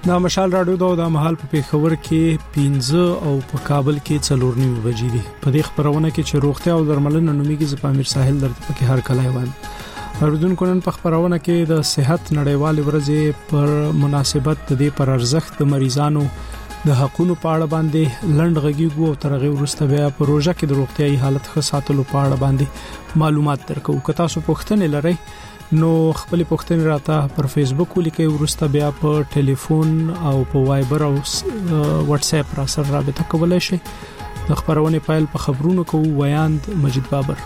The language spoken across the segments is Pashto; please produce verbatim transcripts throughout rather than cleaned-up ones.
دا مشال راډیو دا د محل په پیښور کې پنځه او په کابل کې څلور نیمه بجې دي. په دې خبرونه کې چې روغتیا او درملنه نوميږي ز پامیر ساحل درته پکې هر کله وایي. اردوونکو نن په خبرونه کې د صحت نړیوال ورځې پر مناسبت د دې پر ارزښت د مریضانو د حقوقو په اړه باندې لند غږیږو او ترغه ورسته بیا په روزه کې د روغتيایي حالت ښه ساتلو په اړه باندې معلومات درکو. که تاسو پوښتنه لرئ نو خپل پوښتنه راته پر فیسبوک ولیکئ، ورسته بیا په ټلیفون او په وایبر او واتس اپ را سره رابطه کولای شئ. د خبرونه فایل په خبرونو کوو. ویاند مجید بابر.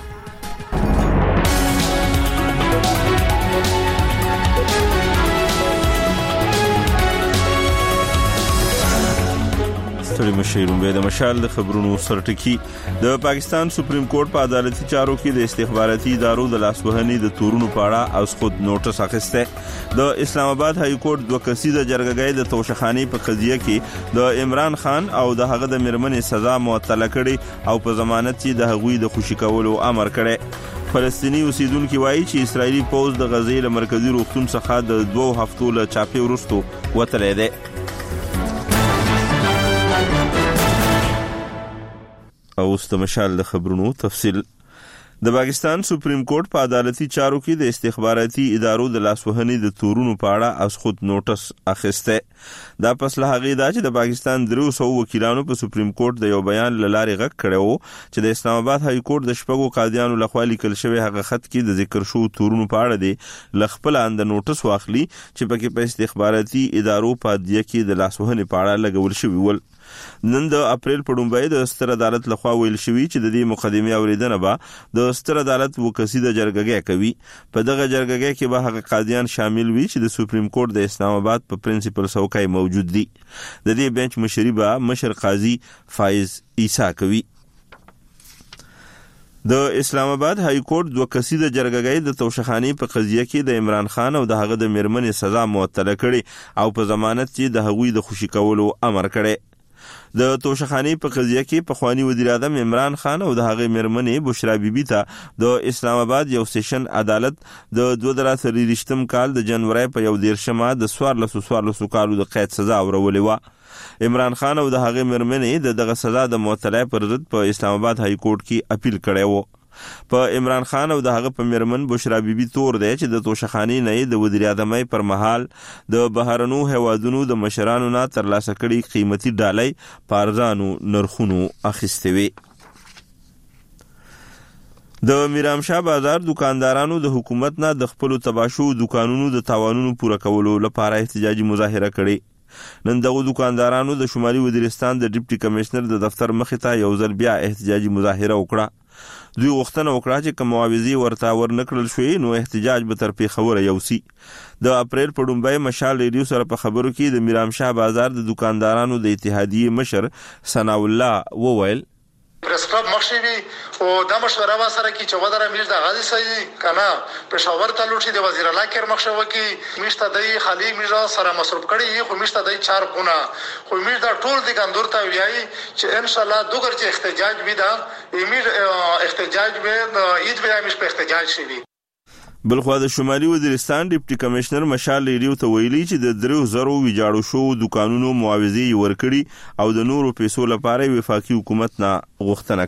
ستړي مشیرون به د مشال د خبرونو سرټکی. د پاکستان سپریم کورټ په عدالتي چارو کې د استخباراتي ادارو د لاسوهنې د تورونو په اړه اوس خود نوټس اخیسته. د اسلام آباد های کورټ دوه کسیزه جرګه د توشخانی په قضیه کې د عمران خان او د هغه د میرمنې سزا معطله کړي او په ضمانت چې د هغوی د خوشی کولو امر کړي. فلسطینی اوسیدونکو وایي چې اسرایلی پوز د غزې له مرکزی روغتون څخه د دوه هفتو له چاپی ورستو وتلی دی. او ست مشال د خبرونو تفصیل. د پاکستان سپریم کورټ په عدالتي چارو کې د استخباراتي ادارو د لاسوهنې د تورونو په اړه اوس خود نوټس اخیسته. دا پس له هغه دا چې د پاکستان درو سو وکیلانو په سپریم کورټ د یو بیان لاري غږ کړو چې د اسلام آباد های کورټ د شپږو قاضیانو لخوا لیکل شوی هغه خط کې د ذکر شو تورونو په اړه دی لخپل اند نوټس واخلي چې پکې په استخباراتي ادارو په دیه کې د لاسوهنې په اړه لګول شوی ول. نن د اپریل په ډومبای د ستر عدالت لخوا ویل شوی چې د دې مقدمه اوریدنه به د ستر عدالت وکسیده جرګه کوي. په دغه جرګه کې به هغه قاضیان شامل وي چې د سپریم کورټ د اسلام آباد په پرنسپل څوکۍ موجود دي. د دې بنچ مشري به مشر قاضي فایز عیسی کوي. د اسلام آباد های کورټ دوه کسیده جرګه د توشخانی په قضیه کې د عمران خان او د هغه د میرمنې سزا معطله کړي او په ضمانت چې د هغوی د خوشی کولو امر کړي. د توشخانی په قضیه کې په خوانی وزیر اعظم عمران خان او د هغه میرمنې بشرا بیبي ته د اسلام آباد یو سیشن عدالت د دوه زره څلوېښتم کال د جنوري په یو دیرشمه د څوارلسو څوارلسو کالو د قید سزا ورولې و. عمران خان او د هغه میرمنې د دغه سزا د معطله پر ضد په اسلام آباد های کورټ کې اپیل کړی و. په عمران خان او د هغه په میرمن بشرا بیبي تور دی چې د توشخانی نه د وزیر اعظم پر مهال د بهرنو هوادونو د مشرانو نه ترلاسه کړي قیمتي ډالۍ پارزانو نرخونو اخیستې وي. د میرامشاه بازار دکاندارانو د حکومت نه د خپل تباشو دکانونو د تاوانونو پوره کولو لپاره احتجاجي مظاهره کړې. نن دغه دکاندارانو د شمالي وزیرستان د ډیپټي کمشنر د دفتر مخې ته یو ځل بیا احتجاجي مظاهره وکړه. دوی غوښتنه وکړه چې کوم معاوضې ورته ورنکړل شوې نو احتجاج به تر پیښوره یوسي. د اپریل په ډومبای مشال ریډیو سره په خبرو کې د میرامشاه بازار د دکاندارانو د اتحادیې مشر ثنا الله وویل پریس کلب مخشوي او د مشوره و سره کې چې ودره میز د غازی سي کنه پېښور ته لوټي د وزیر الله کیر مخشوي کې میشته د خالی میز سره مصروف کړي خو میشته د چار خونه خو میز د ټول د ګندور ته ویایي چې ان شاء الله دوګر چې احتجاج وي دا میز احتجاج به عید به میش په احتجاج شي. بلخوا د شمالي وزیرستان ډیپټي کمشنر مشال ریډیو ته ویلي چې د درو زرو ویجاړو شو دکانونو معاوضې ورکړي او د نورو پیسو لپاره وفاقي حکومت نه غوښتنه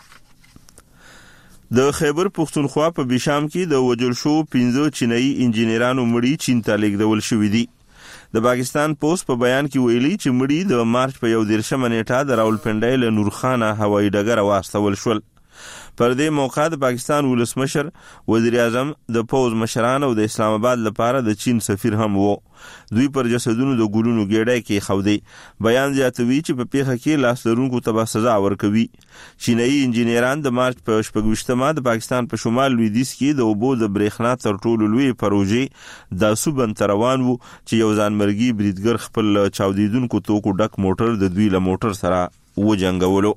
کړي. د خیبر پختونخوا په بشام کې د وجل شو پنځه چینایي انجینرانو مړي چین ته لیږدول شوي دي. د پاکستان پوسټ په بیان کې ویلي چې مړي د مارچ په یو دیرشمه نیټه د راولپنډۍ له نورخانه هوایي ډګر واستول شول. پر دې موقع د پاکستان ولسمشر وزیر اعظم د پوز مشران او د اسلام آباد لپاره د چین سفیر هم وو. دوی پر جسدونو د ګلونو ګېډۍ کې خودي. بیان زیاتوي چې په پیښه کې لاس لرونکو ته سزا ورکوي. چینایي انجینران د مارچ په شپږویشتمه د پاکستان په شمال لویدیځ کې د اوبو د برېښنا تر ټولو لوی پروژې د سوبن روان وو چې یو ځانمرګي بریدګر خپل چاودیدونکو توکو ډک موټر د دوی له موټر سره وجنګولو.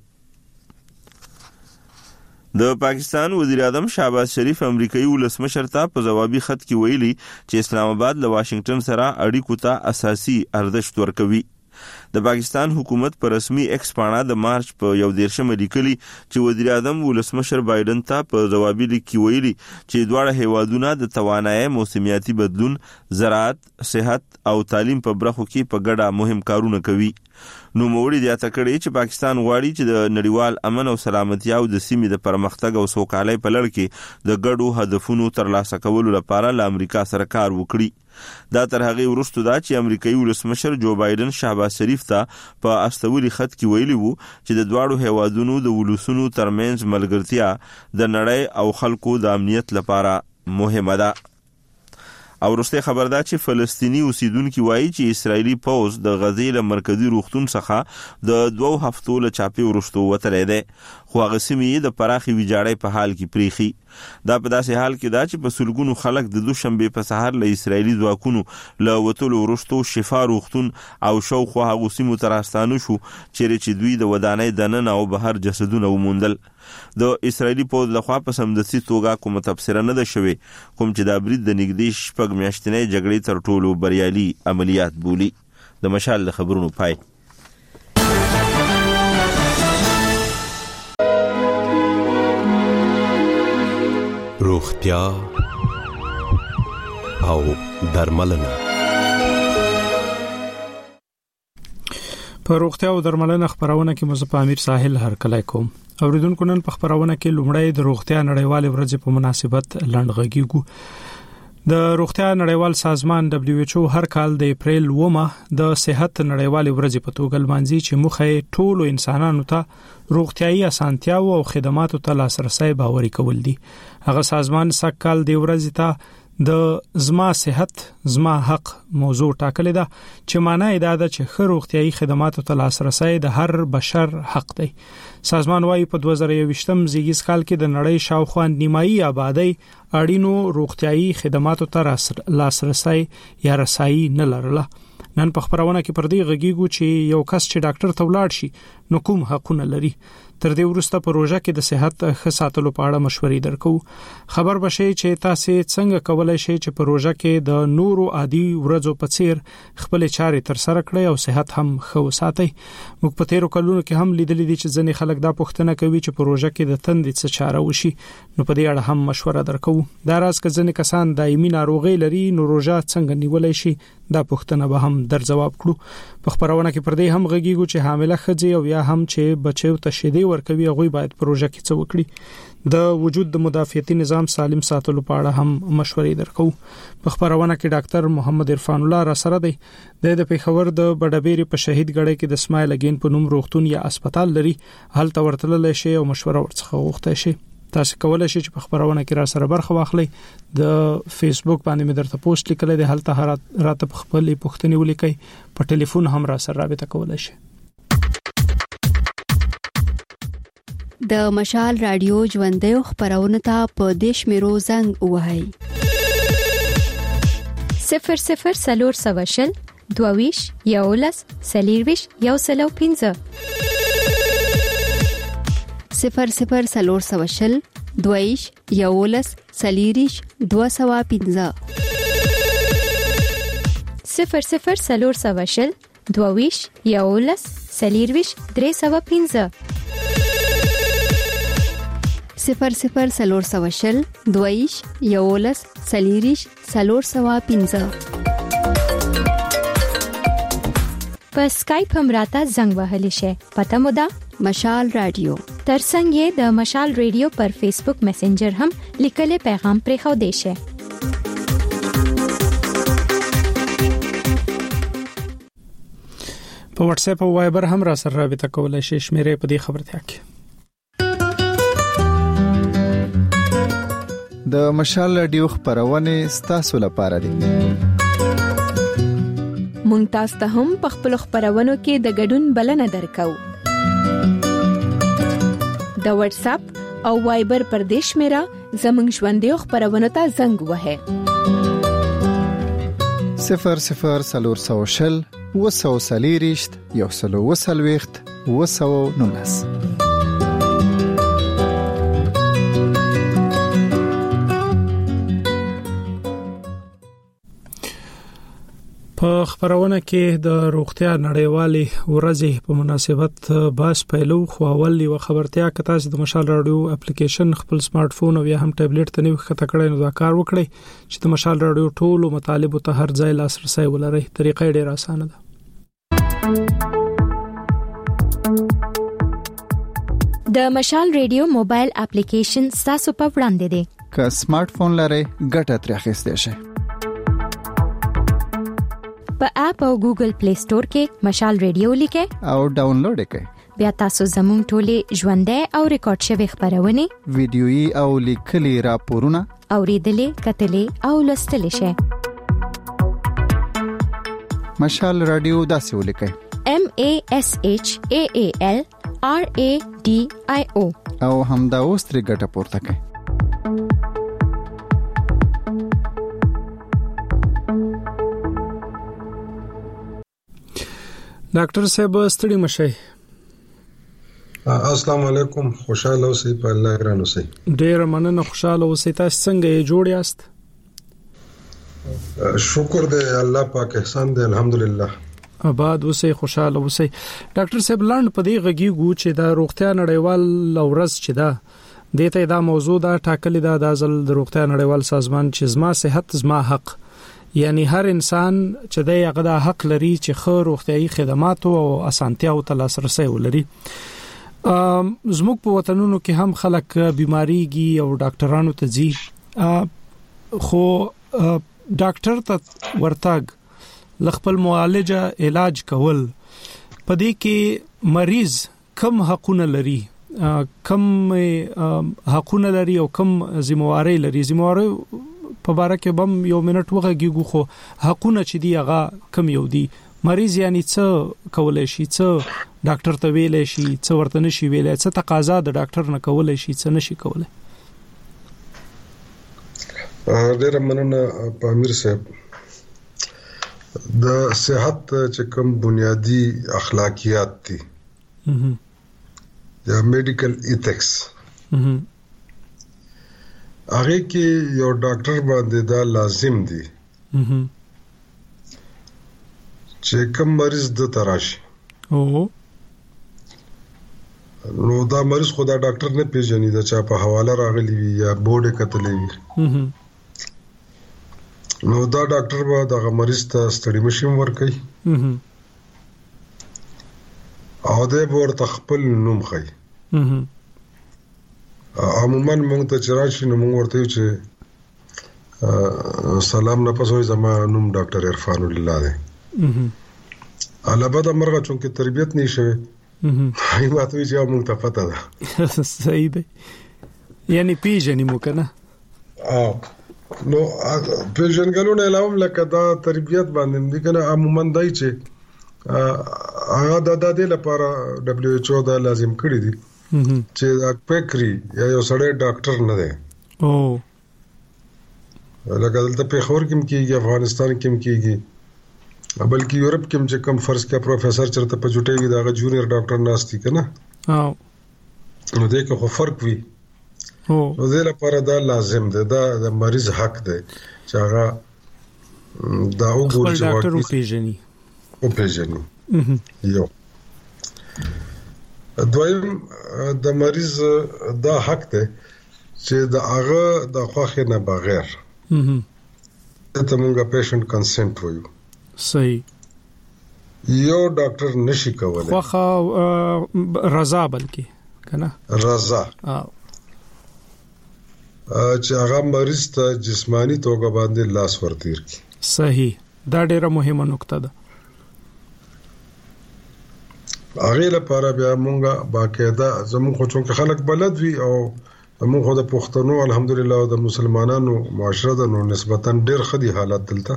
د پاکستان وزیر اعظم شهباز شریف امریکایي ولسمشر ته په جوابي خط کې ویلي چې اسلام آباد له واشنگټن سره اړیکو ته اساسي ارزښت ورکوي. د پاکستان حکومت په رسمي ایکس پاڼه د مارچ په یو دیرشمه لیکلي چې وزیر اعظم ولسمشر بایدن ته په جوابي لیک کې ویلي چې دواړه هیوادونه د توانایي موسمیاتي بدلون، زراعت، صحت او تعلیم په برخو کې په ګډه مهم کارونه کوي. نو موري د اتکړې چې پاکستان غواړي چې د نړیوال امن او سلامتیا او د سیمې د پرمختګ او سوکالۍ په لړ کې د ګډو هدفونو ترلاسه کولو لپاره له امریکا سره کار وکړي. دا تر هغه وروسته دا چې امریکایي ولسمشر جو بایدن شهباز شریف ته په استوري خط کې ویلي وو چې د دواړو هیوادونو د ولسونو ترمنځ ملګرتیا د نړۍ او خلکو د امنیت لپاره مهمه ده. او وروسته خبر ده چې فلسطینی اوسیدونکو وایي چې اسرایلی پوز د غزې له مرکزی روغتون څخه د دوه هفتو له چاپی ورستو وتلې ده، خو هغه سیمې د پراخي ویجاړۍ په حال کې پریخي. دا په داسې حال کې ده چې په سلګونو خلک د دوشنبه په سهار له اسرایلی ځواکونو له وتلو ورستو شفا روغتون او شاوخوا هغه سیمو ته راستانه شو چیرې چې دوی د ودانۍ دننه او بهر جسدونه وموندل. د اسرایلی پوز لخوا په سمدستي توګه کوم تفسیر نه ده شوی، کوم چې د برید د نږدې شپږ میاشتنې جګړې تر ټولو بریالي عملیات بولی. د مشال د خبرونو پای. روغتیا او درملنه. په روغتیا او درملنه خبرونه کې مزه په امیر ساحل هرکلای کوم. اوریدونکو نن په خبرونه کې لومړی د روغتیا نړیوال ورځ په مناسبت لنډغږیږو. د روغتیا نړیوال سازمان دبليو ایچ او هر کال د اپریل اومه د صحت نړیوال ورځ په توګه لمانځي چې مخه ټولو انسانانو ته روغتيایي اسانتیا او خدماتو ته لاسرسي باوري کول دي. هغه سازمان سکهال د ورځ ته د زما صحت زما حق موضوع ټاکلې ده چې معنی دا ده چې ښه روغتيایي خدماتو ته لاسرسي د هر بشر حق دی. سازمان وايي په دوه زره یوویشتم زیږیز کال کې د نړۍ شاوخوا نیمایي آبادی اړینو روغتيایي خدماتو ته لاسرسي یا رسایي نه لرله. نن په خبرونه کې پر دې غږیږو چې یو کس چې ډاکټر ته ولاړ شي نو کوم حقونه لري. تر دې وروسته پروژه کې د صحت ښه ساتلو په اړه مشورې درکو. خبر بشي چې تاسو څنګه کولای شئ چې پروژه کې د نورو عادي ورځو په څیر خپل چارې تر سره کړئ او صحت هم ښه وساتئ. موږ په تیرو کلونو کې هم لیدلې دي چې ځینې خلک دا پوښتنه کوي چې پروژه کې د تندې څه چاره وشي، نو په دې اړه هم مشوره درکو. دا راز که ځینې کسان دایمي ناروغي لري نو روژه څنګه نیولای شي، دا پوښتنه به هم در جواب کړو. په خبرونه کې پر دې هم غږیږو چې حامله ښځې او یا هم چې بچو ته شیدې ورکوي هغه باید پروژه کې څه وکړي. د وجود د مدافعتي نظام سالم ساتلو په اړه هم مشورې درکو. په خبرونه کې ډاکټر محمد عرفان الله را سره دی. د پېښور د بډابېری په شهید ګړی کې د سمایل اگین په نوم روغتون یا هسپتال لري، هلته ورتلل شي او مشوره ورڅخه غوښته شي. تاسو کولای شئ چې په خبرونه کې را سره برخه واخلئ. د فیسبوک باندې مې درته پوسټ لیکل دی، هلته راته خپل پوښتنې ولیکئ. په ټلیفون هم را سره رابطه کولای شئ. د مشال رادیو ژوندې خبرونه ته په دیش میرو زنګ وهاي صفر صفر سلور سواشل دوویش یولس سلیرویش یو سلو پینزه صفر صفر سلور سواشل دوویش یولس سلیریش دو سوا پینزه صفر صفر سلور سواشل دوویش یولس سلیرویش درې سوا پینزه صفر صفر سلور سواشل دویش یولس سلیریش سلور سوا پینزه. په سکایپ هم راته زنګ وهلی شي. پته مو ده مشال رادیو. ترڅنګ یې د مشال رادیو پر فیسبوک میسنجر هم لیکل پیغام پرې خو دی شي. په واتس اپ او وایبر هم را سره رابطه کولای شئ. شمیرې په دې خبرتیا کې د مشال رادیو خبرونه ستاسو لپاره دي. مونږ تاسو ته هم په خپل خبرونو کې د ګډون بلنه درکو. د واتس اپ او وایبر پر دیش میرا زمنګ ژوندې خبرونه ته زنګ وهه صفر صفر سلور سوشل وسو سلیریشت یو سلو وسلويخت وسو نونس. په خبرونه کې د روغتیا نړیوالې ورځې په مناسبت باس پیلو خو اول یو خبرتیا کته چې د مشال رادیو اپلیکیشن خپل سمارټ فون او یا هم ټابلیټ ته نیو خطه کړئ نو دا کار وکړئ چې د مشال رادیو ټولو مطالب ته هر ځای لاسرسي ولرئ. طریقې ډېر اسانه ده. د مشال رادیو موبایل اپلیکیشن تاسو په وړاندې دی. که سمارټ فون لرئ ګټه ترې اخیستئ شئ. په اپ او ګوګل پلی سٹور کې مشال رادیو لیکئ او ډاونلوډ کړئ. بیا تاسو زموږ ټولې ژوندۍ او ریکارډ شوی خبرونه ویډیويي او لیکلي راپورونه اوریدلې کتلې او لوستلې شئ. مشال رادیو داسې ولیکئ: M A S H A A L R A D I O او همدا اوس ترې ګټه پورته کړئ. ډاکټر صاحب ستړي مشئ. السلام علیکم. خوشاله اوسئ په الله ګران اوسئ. ډیر مننه. خوشاله اوسئ. تاسو څنګه یې جوړ یاست؟ شکر دې الله پاک احسان دې الحمدلله. آباد اوسئ خوشاله اوسئ. ډاکټر صاحب لاند په دې غږیږو چې د روغتیا نړیوال ورځ چې دا د ته دا موضوع دا ټاکلې ده د ځل د روغتیا نړیوال سازمان چې زما صحت زما حق، یعنی هر انسان چې د هغه د حق لري چې خو روغتيایي خدمات او اسانتیاو ته لاسرسي ولري. زموږ په وطنونو کې هم خلک بیماریږي او ډاکټرانو ته ځي، خو ډاکټر ته ورتګ لخپل معالجه علاج کول په دې کې مریض کم حقونه لري، کم حقونه لري او کم ذمہواری لري. ذمہواری په باره کې بم یو منټ وغږیږو، خو حقونه چې دی هغه کم یو دي. مریض یعنی څه کولای شي، څه ډاکټر ته ویلای شي، څه ورته نشي ویلای، څه تقاضا د ډاکټر نه کولای شي، څه نشي کولای. ډېر مننه پامیر صاحب. د صحت چې کوم بنیادی اخلاقیات دي یا میډیکل ایتھکس، هغه کې یو ډاکټر باندې دا لازم دي چې کوم مریض د تراشي او نو دا مریض خدا ډاکټر نه پیژني، دا چا په حواله راغلی وي یا بورډ کتلې وي، نو دا ډاکټر به دا مریض ته ستړي مشیم ورکي او د ورته خپل نوم خي. عموما موږ ته چرایشي نو موږ ورته چې سلام نه پسوي زما نوم ډاکټر عرفان الله دی. علاوه د مرغه چونکه تربيت نشوي هي ماته چې موږ ته پته ده. صحیح دی. یعنی پیژنې مو کنه. اه نو پیژنګلونه علاوه لکه دا تربيت باندې دي کنه. عموما دای چې هغه د دې لپاره دبليو ایچ او دا لازم کړی دي چې دا پکري یا یو سړی ډاکټر نه دی. او لکه دلته په خور کې کېږي، افغانستان کې کېږي، بلکې یورپ کې چې کم فرض کې پروفیسور چرته په جوټي وي دا جونیئر ډاکټر ناشتي کنه. او نو دې کې خو فرق وي. او نو دې لپاره دا لازم دی، دا د مریض حق دی چې هغه دا وګوري چې ډاکټر پیژني او پیژني. یو دویم د مریض دا حق دی چې د هغه د خوښه نه بغیر ته مونږه پیشنټ کنسنت وایو. صحیح. یو ډاکټر نشي کولای خوښه رضا بلکې کنه رضا چې هغه مریض ته جسمانی توګه باندې لاس ورتیر کی. صحیح. دا ډیره مهمه نقطه ده. هغه لپاره بیا مونږه باقاعده زموږ خو څنګه خلک بلد وي او موږ خو د پښتنو الحمدلله او د مسلمانانو معاشره د نو نسبتا ډیر خدي حالات دلته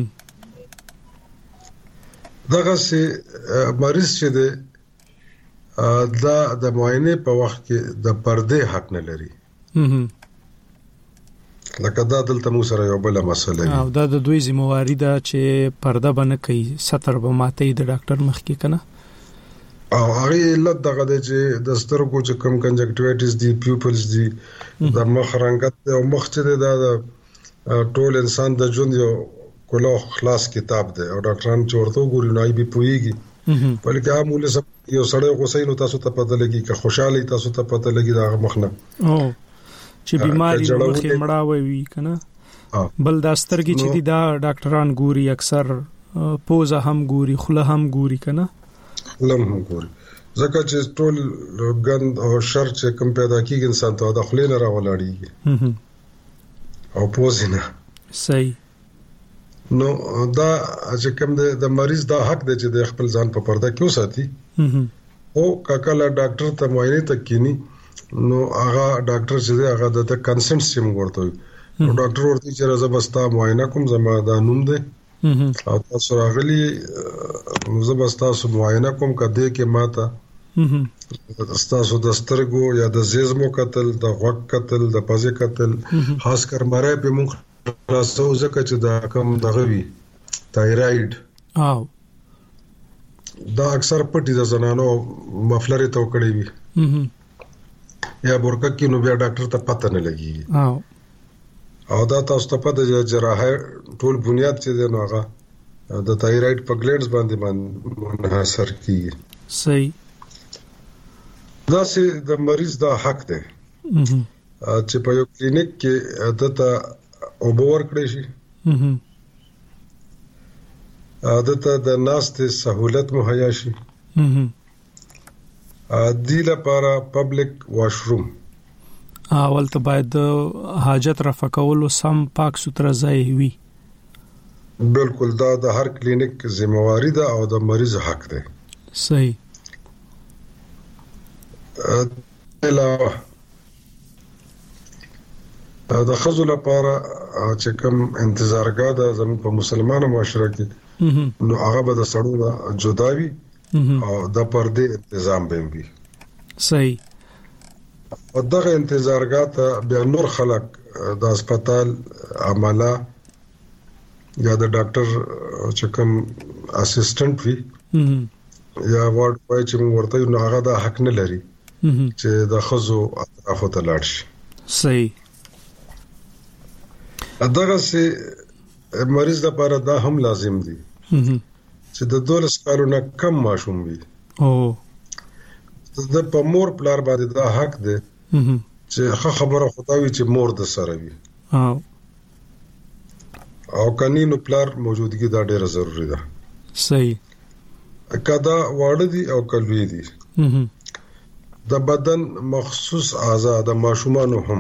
دغه سي مریض چې د دا د معاینه په وخت کې د پرده حق نه لري. لکه دا دلته مو سره یو بل مسله دی او دا د دوی ذمہواری ده چې پرده باندې کوي ستر به ماته د ډاکټر مخ کې کنه. او هغه علت دغه د چې د سترګو چې کم کنجکټیویټس دي، پیوپلز دي، د مخ رنګت او مخ چې د ټول انسان د ژوند یو کله خلاص کتاب دی او ډاکټران چورته ګوري نو ای بي پويږي بلکې عامل سب یو سړی غوسې نو تاسو ته پته لګي که خوشاله تاسو ته پته لګي دا مخنه او چې بیماری مخې مړاوي وي کنه بل دا سترګې چې دي دا ډاکټران ګوري اکثر پوزه هم ګوري خله هم ګوري کنه لم هم ګوري ځکه چې ټول ګند او شر چې کوم پیدا کیږي انسان ته د خلې نه راولاړي او پوزه نه صحیح نو دا چې کوم د مریض دا حق دی چې د خپل ځان په پرده کې وساتي او کاکاله ډاکټر ته معاینه تکینی نو هغه ډاکټر چې دی هغه د کنسنټ سیم ورته وي نو ډاکټر ورته چې راځه بس تا معاینه کوم زما دا نوم دی او تاسو راغلي نو زه بس تاسو معاینه کوم کده کې ماته تاسو د سترګو یا د زیزمو قتل د غوږ قتل د پزې قتل خاص کر مړای په مخ تاسو ځکه چې دا کم دغه وی تایراید او دا اکثر پټي د زنانو مفلر ته وکړي وي یا برکه کې نو بیا ډاکټر ته پته نه لګي او او دا تاسو ته پته جراحه ټول بنیاد چې دی نو هغه د تایراید په ګلینډز باندې باندې منحصر کیږي صحیح دا چې د مریض دا حق دی چې په یو کلینیک کې دته اوبور کړی شي دته د ناستې سہولت مهیا شي دی لپاره پبلک واشروم اول ته باید حاجت رفع کول سم پاک ستر ځای وي بالکل دا د هر کلینیک ذمہواری ده او د مریض حق ده صحیح علاوه د خزو لپاره چې کوم انتظارګاه ده زموږ په مسلمانانو معاشره کې نو هغه به د سړو جداوي او د پردې تنظیم به وي صحیح او دغه انتظارګاه ته بیا نور خلک د هسپتال عمله یا د ډاکټر چې کوم اسسټنټ وي یا وارډ پای چې موږ ورته نو هغه د حق نه لري چې د خزو اطرافو ته لاړ شي صحیح دغه سي مریض لپاره دا هم لازم دي چې د دولس کالونو کم ماشوم وي او د په مور پلار باندې دا حق دی چې خبره خدای چې مور د سره وي او او کنينو پلار موجودګي دا ډیره ضروری ده صحیح کدا واړه دي او کلوي دي د بدن مخصوص اعضاء د ماشومانو هم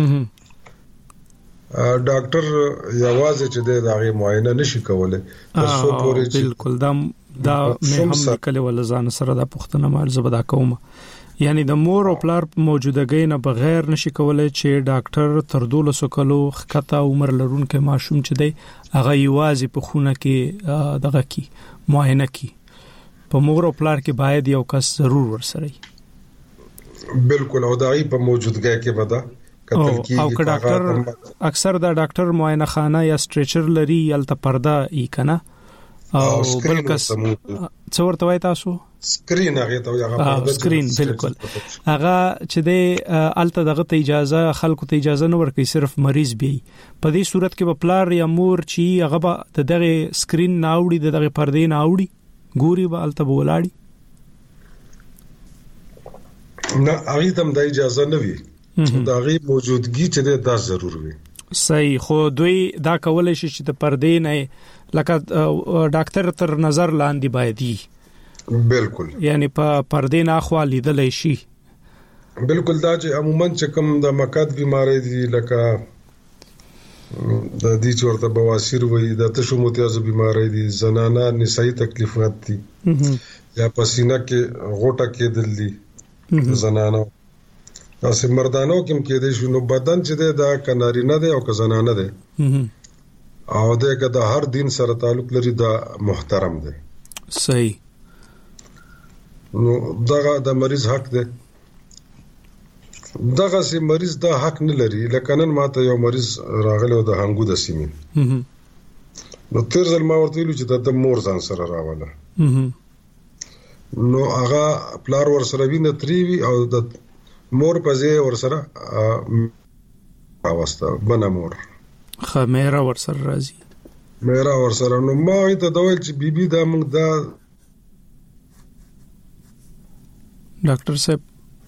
ډاکټر یوازې چې د هغه معاینه نشي کولای تاسو پورې بالکل دا دا مې هم نکله ول ځان سره د پښتنه مال زبدا کوم یعنی د مور او پلار موجودګۍ نه بغیر نشي کولای چې ډاکټر تر دولسو کلو خطا عمر لرونکو ماشوم چې دی هغه یوازې په خونه کې دغه کی معاینه کی په مور او پلار کې باید یو کس ضرور ورسره بالکل او دای په موجودګۍ کې ودا او که ډاکټر اکثر دا ډاکټر معاینه خانه یا سټریچر لري یلته پرده ای کنه او بلکس څورته وای تاسو سکرین هغه ته هغه پرده سکرین بالکل هغه چې د الته دغه ته اجازه خلکو ته اجازه نه ورکړي صرف مریض بي په دې صورت کې په پلار یا مور چې هغه به دغه سکرین ناوړي دغه پرده ناوړي ګوري به الته بولاړي نه هغه تم د اجازه نه وي دا غي موجودګي چې دا ضرور وي صحیح خو دوی دا کولای شي چې د پردې نه لکه ډاکټر تر نظر لاندې باندې بالکل یعنی په پردې نه خو لیدل شي بالکل دا چې عموما چې کوم د مقاد بیماری دي لکه د دې چورته بواسیر وي د تشو متیازو بیماری دي زنانه نسائی تکلیفات دي یا پسینه کې غوټه کې دل دي زنانه تاسو مردانو کوم کې دي شنو بدن چې دا کناري نه دی او کزنانه دی او دغه د هر دین سره تعلق لري دا محترم دی صحیح نو دغه د مریض حق دی دغه سي مریض دا حق نه لري لکه نن ماته یو مریض راغلی د هنګو د سیمې نو تیر ځل ما ورته ویل چې د مور ځان سره راواله نو هغه پلار ور سره ویني تریوي او د مور پځه ور سره اوسته بنا مور خمیره ور سره راځي مېرا ورسره نو ما ته دویل چې بیبي دا موږ دا ډاکټر صاحب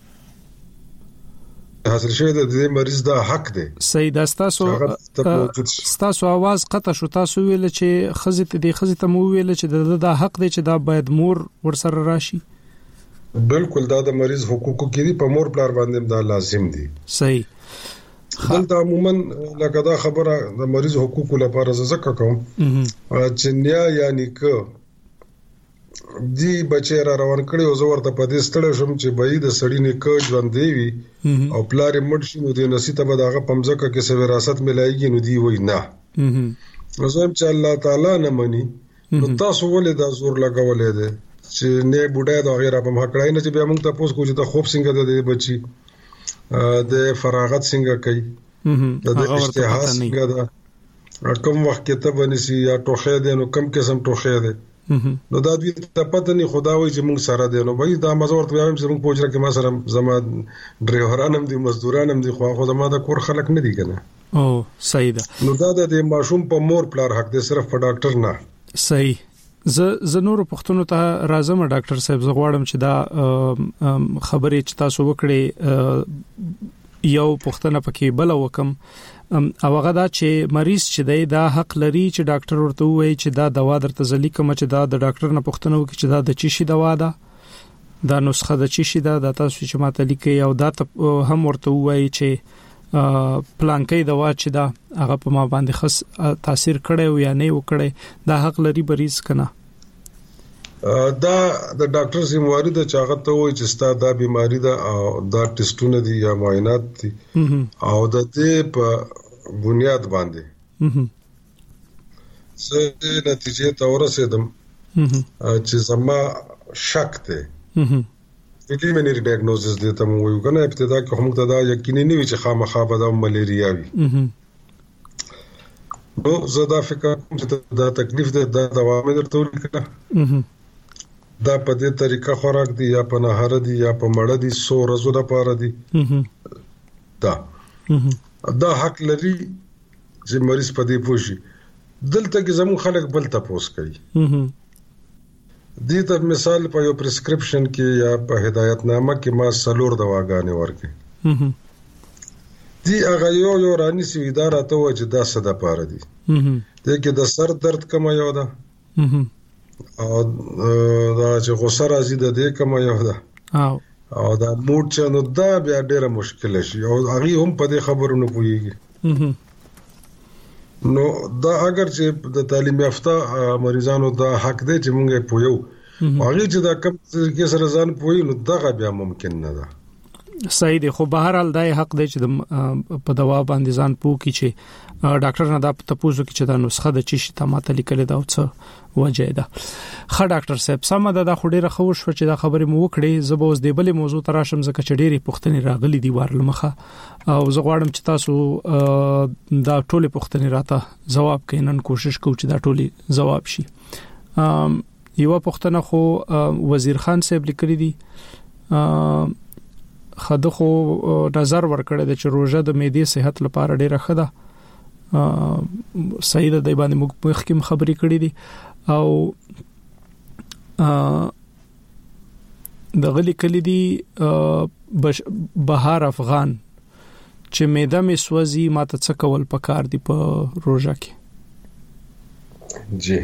حاصل شوی د دې مریض دا حق دی. صحیح ده. تاسو تاسو आवाज قطع شو. تاسو ویل چې خزه ته د خزه ته مو ویل چې دا حق دی چې دا باید مور ورسره راشي. بالکل دا د مریض حقوقو کې دی، په مور پلار باندې دا لازم دی. صحیح. دلته عموما لکه دا خبره د مریض حقوقو لپاره زکه کوم چې نیا یعنی که دی بچی را روان کړي او زه ورته په دې ستړی شم چې به د سړی نه کې ژوند دی وي او پلار یې مړ شي نو د نصیب به دغه پمځکه کې څه وراثت ملایږي نو دی وای نه. نو زم چې الله تعالی نه مني نو تاسو ولې دا زور لګولې ده چې نه بوډا دا غیر په مخکړای نه چې بیا موږ تاسو کو چې د خوب څنګه د بچي د فراغت څنګه کوي د اشتها څنګه دا کوم وخت کې ته بنسي یا ټوخه ده نو کم قسم ټوخه ده نو دا دوی ته پته نه خدا وایي چې موږ سره دی نو وایي دا مزور ته وایم چې موږ پوښتنه کې ما سره زما ډرایورانم دي مزدورانم دي خو خو زما د کور خلک نه دي کنه. او صحیح ده. نو دا د ماشوم په مور پلار حق دی صرف په ډاکټر نه. صحیح. ز ز نور پښتون ته راځم ډاکټر صاحب زه غواړم چې دا خبرې چې تاسو وکړې یو پښتنه پکې بل وکم او هغه دا چې مریض چې دی دا حق لري چې ډاکټر ورته وایي چې دا دوا درته زلی کوم چې دا د ډاکټر نه پوښتنه وکړي چې دا د چی شي دوا ده دا نسخه د چی شي ده د تاسو چې ماته لیکي او دا هم ورته وایي چې پلانکې دوا چې دا هغه په ما باندې خاص تاثیر کړي یا نه وکړي دا حق لري مریض کنه. دا د ډاکټر ذمہواری ده چې هغه ته وایي چې ستا دا بیماری ده او دا ټیسټونه دي یا معاینات دي او د دې په بنیاد باندې زه نتیجې ته ورسېدم چې زما شک ده پریلیمینری ډایګنوزس دې ته مو وایو کنه ابتدا کې هم ته دا یقیني نه وي چې خامخا به دا ملیریا وي. نو زه دا فکر کوم چې دا تکلیف ده دا دوا مې درته ولیکله دا په دې طریقه خوراک دی یا په نهار دی یا په مړه دی سو ورځو لپاره دی دا دا حق لري چې مریض په دې پوښي. دلته کې زموږ خلک بل تاسو کوي دې ته مثال په یو پرسکرپشن کې یا په هدایت نامه کې ما سلور دواګانې ورکې دی هغه یو یو رانی سی اداره ته و چې دا څه د پاره دی دې کې د سر درد کم یو ده او دا چې غوسه راځي د دې کم یو ده او او دا موډ چې نو دا بیا ډیره مشکل شي او هغه هم په دې خبرونو پويږي. نو دا اگر چې د تعلیم یافته مریضانو دا حق دی چې مونږه پویو هغه چې دا کم کې سره ځان پوي نو دا بیا ممکن نه ده. صحیح دی. خو بهر حال دا حق دی چې په دوا باندې ځان پوکي چې ډاکټر نه دا تاسو کې چې دا نسخه د چی شي ته ماته لیکل دا څه وجه ده. خا ډاکټر صاحب سم ده دا خډيره خو شو چې دا خبرې مو وکړې زبوس دی بلې موضوع تراشم زکه چې ډېری پښتني راغلي دی وارل مخه او زه غواړم چې تاسو دا ټولې پښتني راته جواب کینن کوشش کوو چې دا ټولې جواب شي. یو پښتنه خو وزیر خان صاحب لیکلي دي خدای خو نظر ورکړی د چې روزه د معدې صحت لپاره ډیره ښه ده. صحیح ده د باندې موږ مخکې خبرې کړې دي او د غلي کلی دي بهار افغان چې معده مې سوځي ماته څه کول پکار دي په روزه کې. جی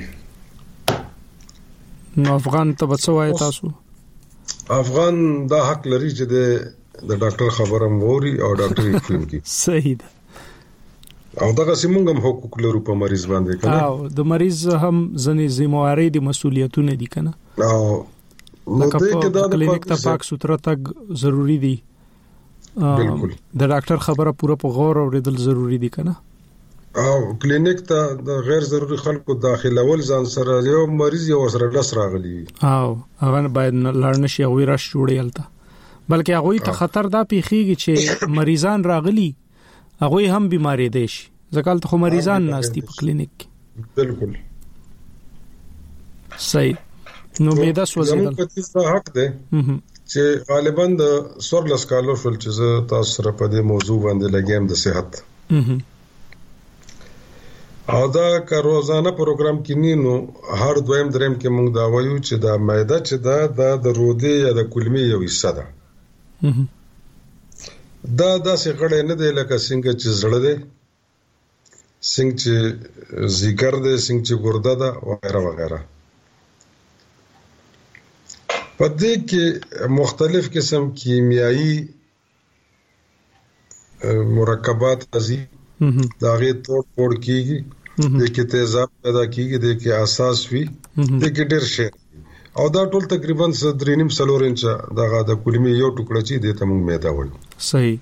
نو افغان ته څه وایي تاسو؟ افغان دا حق لري چې د د ډاکټر خبره موري او ډاکټر یې فهم کی. صحیح ده. او دا سیمونږ هم حقوق لرو په مریض باندې کنه او د مریض هم ځنې ذمہواری دي مسولیتونه دي کنه او نو دې کې دا د کلینیک ته پاک سوتره تک ضروری دي. بالکل د ډاکټر خبره پوره په غور اوریدل ضروری دي کنه او کلینیک ته د غیر ضروري خلکو داخلول ځان سره یو مریض یو سره لس راغلی او هغه باید لاړ نشي او راش جوړیلته بلکې هغه ته خطر دا پیخیږي چې مریضان راغلي هغه هم بیماری دي شي ځکه ته مریضان ناشتي په کلینیک کې. بالکل صحیح. نو معده سوځي زموږ په دې حق ده چې غالبا د سورلس کالو شول چې تاسو سره په دې موضوع باندې لګیم د صحت او دا که روزانه پروګرام کې نینو هر دویم دریم کې موږ دا وایو چې دا معده چې دا د رودې یا د کولمې یو حصہ ده. دا داسې غړی نه دی لکه څنګه چې زړه دی، څنګه چې ځیګر دی، څنګه چې ګرده ده وغیره وغیره. په دې کې مختلف قسم کیمیایي مرکبات راځي، دا غي توڑ پوڑ کیږي، د کې تیزاب پیدا کیږي، د کې اساس وي، د کې ډېر شي او دا ټول تقریبا درې نیم څلور انچ دغه د کولمې یو ټوکړه چې د تمون معده وایي. صحیح.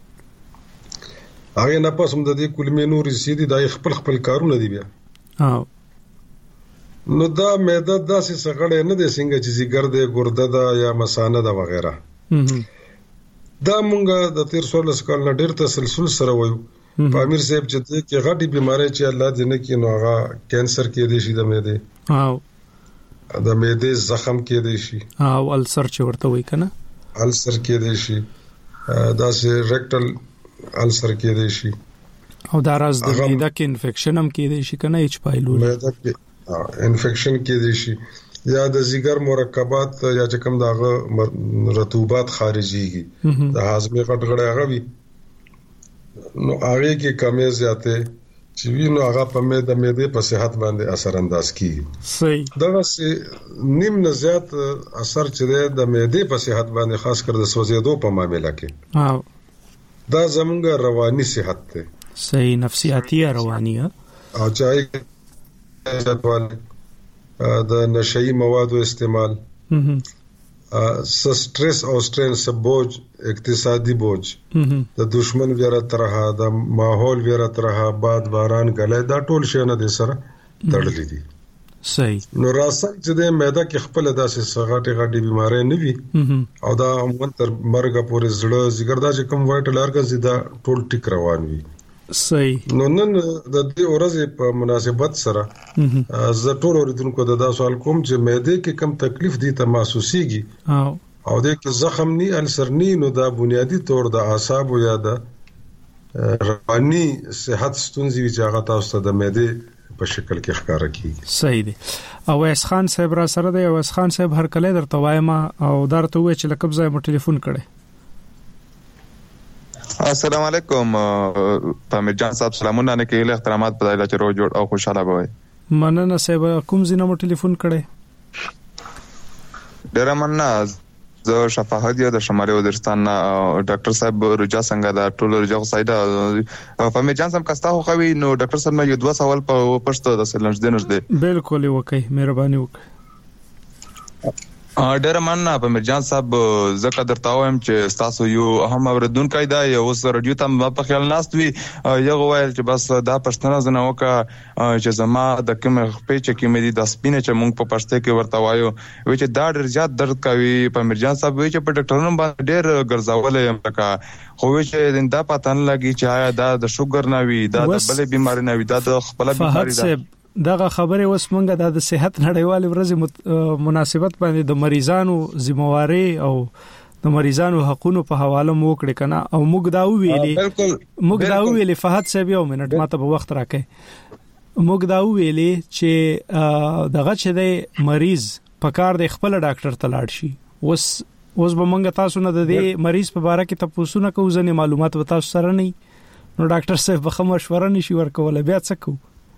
هغه نه پس هم د دې کولمې نور سیدي د خپل خپل کارونه دي بیا. ها نو دا معده داسې څنګه نه دي څنګه چې ځیګر دی، ګرده ده یا مثانه ده وغیره. دا مونږه د تیر څوارلس کال نه ډېر تسلسل سره وایو. په امیر صاحب چې د کې غټي بيمارۍ چې الله دې نه کینو هغه کینسر کې دي شي د معده، او د معده زخم کې دي شي، او السر چې ورته وای کنه السر کې دي شي، دا سه ریکټل السر کې دي شي، او دا راز د معده کې انفیکشن هم کې دي شي کنه، ایچ پایلول معده کې انفیکشن کې دي شي، یا د ځیګر مرکبات یا چې کوم داغه رطوبات خارجيږي، د هاضمې غټغړې هغه وي، نو هغه کې کمی زیاته چې وینو هغه په معده معده په صحت باندې اثر انداز کیږي. صحیح. دا سه نیم نه زیات اثر چې د معده په صحت باندې خاص کر د سوځېدو په معاملې کې، او دا زمونږ رواني صحت ته صحیح نفسیاتی رواني او چای د نشئی موادو استعمال، سټرس او سټرین سبوج، اقتصادي بوج، د دشمن ویره ترها، د ماحول ویره ترها، باد باران غلې، دا ټول شي نه دي سره تړلې دي. صحیح. نو راسل چې د معده کې خپل داسې سغاټي غاټي بيمارۍ نه وي او دا عموما تر مرګ پورې زړه ځګر دا چې کوم وایټل ارګنز دا ټول ټیک روان وي. صحیح. نو نن د دې ورځې په مناسبت سره زه ټول اوریدونکو د دا سوال کوم چې معده کې کم تکلیف دي ته محسوسيږي او او د کې زخم ني السر ني، نو دا بنیادی طور د اعصاب یا د رواني صحت ستونزې چې هغه تاسو ته د معده په شکل کې ښکارا کیږي. صحیح دي. او اس خان صاحب را سره دی، او اس خان صاحب هر کله درته وایم او درته وې چې لکه ځای مو ټلیفون کړي. السلام علیکم پامیر جان صاحب، سلامونه نه کېله، احترامات په دایله چې روز جوړ او خوشاله وي. مننه صاحب، کوم زینه مو ټلیفون کړي؟ ډیر مننه. زه شفاهت یا د شمالي وزیرستان ډاکټر صاحب رجا څنګه دا ټول رجا سایدا پامیر جان صاحب کستا خو خوي، نو ډاکټر صاحب مې یو دوه سوال په پښتو د سلنج دینش دی. بالکل وکي، مهرباني وکړئ. ډیر مننه پامیر جان صاحب، زکه درته وایم چې تاسو یو اهم اوریدونکو دی، یو اوس رادیو ته په خیال ناست وي، یو وایي چې بس دا پښتنه زنه وکه چې زما د کوم خپې چې کې مې د سپینه چې مونږ په پښته کې ورته وایو وی چې دا ډیر زیات درد کوي. پامیر جان صاحب وی چې په ډاکټرونو باندې ډیر ګرځولې یم لکه خو وی چې دا پاتن لګي چې آیا دا د شوګر نه وي، دا د بلې بیماری نه وي، دا د خپل بیماری ده. دغه خبره اوس مونږه د صحت نړیوال ورځ مناسبت باندې د مریضانو ذمہواری او د مریضانو حقوقو په حواله مو کړی کنه، او موږ دا ویلي موږ دا ویلي فهد صاحب یو منټ ماته په وخت راکې، موږ دا ویلي چې دغه چې د مریض په کار د خپل ډاکټر ته لاړ شي. اوس اوس به مونږ تاسو نه د دې مریض په اړه کې تاسو نه کوو، ځنې معلومات به تاسو سره نه، نو ډاکټر صاحب به مشوره نشي ورکول، بیا څه کوو؟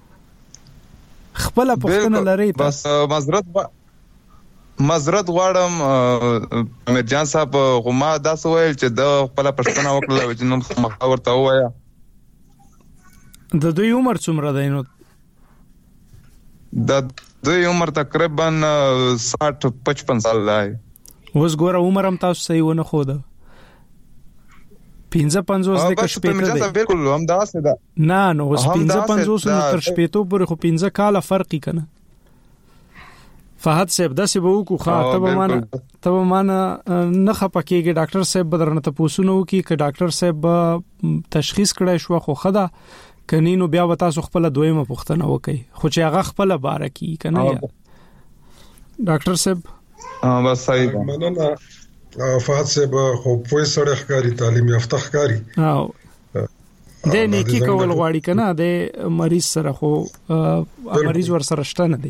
خپل پښتنه لري. بس معذرت معذرت غواړم امیر جان صاحب، غما دا سوال چې د خپل پښتنه وکړل چې نو مخاورته وایا. د دوی عمر څومره دی؟ نو د دوی عمر تقریبا ساठ پچپن سال دی. اوس ګوره عمر هم تاسو صحیح ونه خو ده پنځه پنځوس د کشپېته دی. بالکل هم دا څه ده نه نو اوس پنځه پنځوس نو تر شپېتو پورې خو پنځه کاله فرق کنه. فهد صاحب داسې به وکړو خا ته به مان ته به مان نه خپکیږي، ډاکټر صاحب بدرنه ته پوښتنه وکي ک ډاکټر صاحب تشخیص کړای شو خو خدا کنينو بیا وتا سو خپل دویمه پوښتنه وکي، خو چې هغه خپل بارکی کنه یا ډاکټر صاحب. ها بس صحیح ده. مننه فهد صاحب، خو په سړی ښکاری تعلیم یافته ښکاری، او د نیکی کول غواړي کنه د مریض سره خو مریض ور سره شته نه دی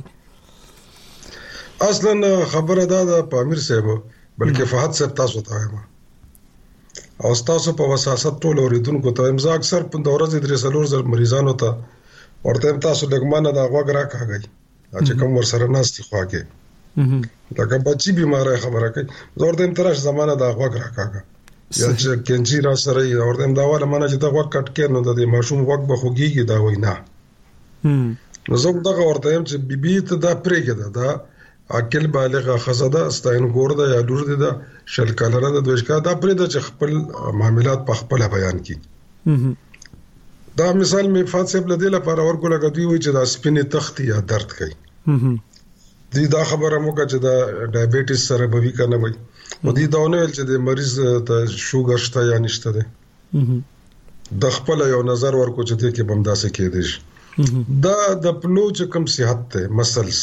اصلا خبره ده د پامیر صاحب بلکې فهد صاحب تاسو ته وایم او تاسو په وساست ټول اوریدونکو ته امزا اکثر په دورې درې سلور زر مریضانو ته ورته تاسو لګمانه دا غوږ راکاږي چې کوم ور سره ناستي خواږي لکه بچي بیماره خبره کوي ورته ترش زمانه دا غوږ راکاږي یا چې کینجی را سره ورته دا واله مانه چې دا غوږ کټ کې نو د ماشوم غوږ به خوږيږي دا وینا نو زه دا ورته چې بیبي ته دا پرېګه دا عقل بالغه خزاده ستاین ګورده یا لور دي دا شل کلره د دوشکا دا پرې د خپل معاملات په خپل بیان کی دا مثال می فاصله بل دی لپاره ورکو لګا دی وي چې دا سپینې تخت یا درد کوي دی دا خبره موږ چې دا ډایابټیس سره به وی کنه وي او دی دا نه ول چې د مریض ته شوګر شته یا نشته ده د خپل یو نظر ورکو چې ته کې بمداسه کې دي دا د پلو چې کم صحت ته مسلس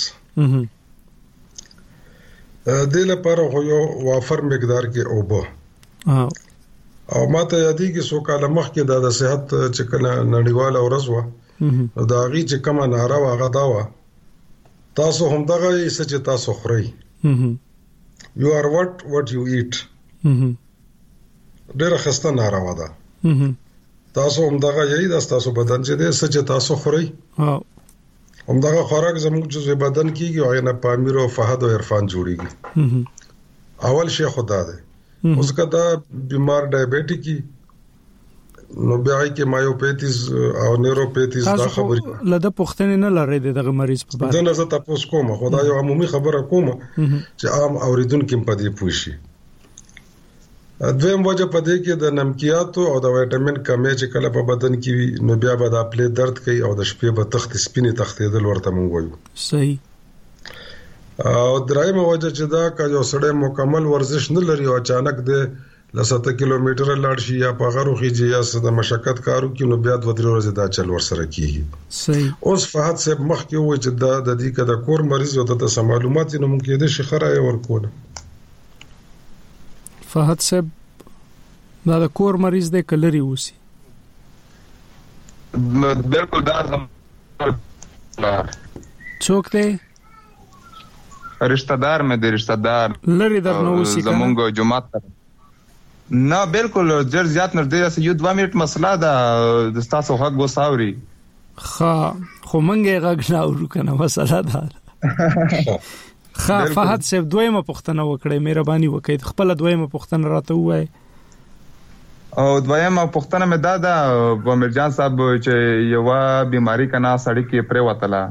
د لپاره یو وافر مقدار کې اوبه او ماته یادی کې سو کال مخ کې د صحت چې کله نړیواله ورځ و دا غي چې کومه ناره واغه دا و تاسو هم دغه څه چې تاسو خوري you are what what you eat ډېر خسته ناره و ده تاسو هم دغه یی د تاسو بدن چې د څه چې تاسو خوري هم دغه خوراک زموږ جزء بدن کیږي او نه پامیر او فهد او عرفان جوړیږي اول شی خدا ده اوس کدا بیمار ډایابټیکی نو بیا کې مایوپیتیز او نیوروپیتیز دا خبرې لده پختنه نه لري دغه مریض په باره دا نه زه تاسو کوم خدای یو عمومي خبره کوم چې عام اوریدونکو په دې پوښي دویم وجه په دې کې د نمکیاتو او د وټامین کمی چې کله په بدن کې نو بیا به د خپل درد کوي او د شپې به تخت سپینې تختېدل ورته مونږ وایو صحیح او دریم وجه چې دا که یو سړی مکمل ورزش نه لري او اچانک د لسته کیلومتر لاړ شي یا په غرو خيږي یا څه د مشقت کارو کې نو بیا دوه درې ورځې دا چل ورسره کیږي صحیح اوس فهد صاحب مخ کې وایي چې دا د دې کده کور مریض او د معلومات نو ممکن دي شخره ورکول فهد صاحب دا د کور مریض د کلري وسی بالکل دا څوک دی رشتہ دار مې د رشتہ دار لری درنه وسی زمونږ جماعت نه بالکل ډیر زیات نه دی یو دوه منټ مسله ده د تاسو حق وساوري خا خو منګه غږ نه ورو کنه مسله ده خا فهد صاحب دویمه پښتنه وکړې مهرباني وکړئ خپل دویمه پښتنه راته وای او دویمه پښتنه مې دا ده په مرجان صاحب چې یو بیماری کنا سړی کې پرې وتله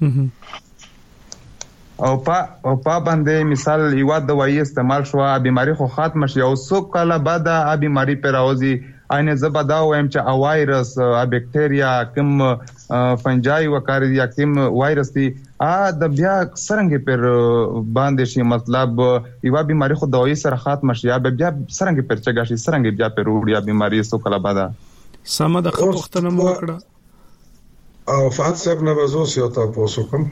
او په او په باندې مثال یو د وایي استعمال شو بیماری خو ختم شي او څو کله بعد ا بیماری پر راوځي اینه زبدا وایم چې ا وایرس ا بکټریا کوم فنجای وکړي یا کوم وایرس دی ا د بیا سرنګ پر باندې شي مطلب یو بیماری خو دوی سره ختم شي یا بیا سرنګ پر چګا شي سرنګ بیا پر وړیا بیماری څو کله بعد سم د خپختنه مو کړه او فهد صاحب نه وزو سي او تاسو کوم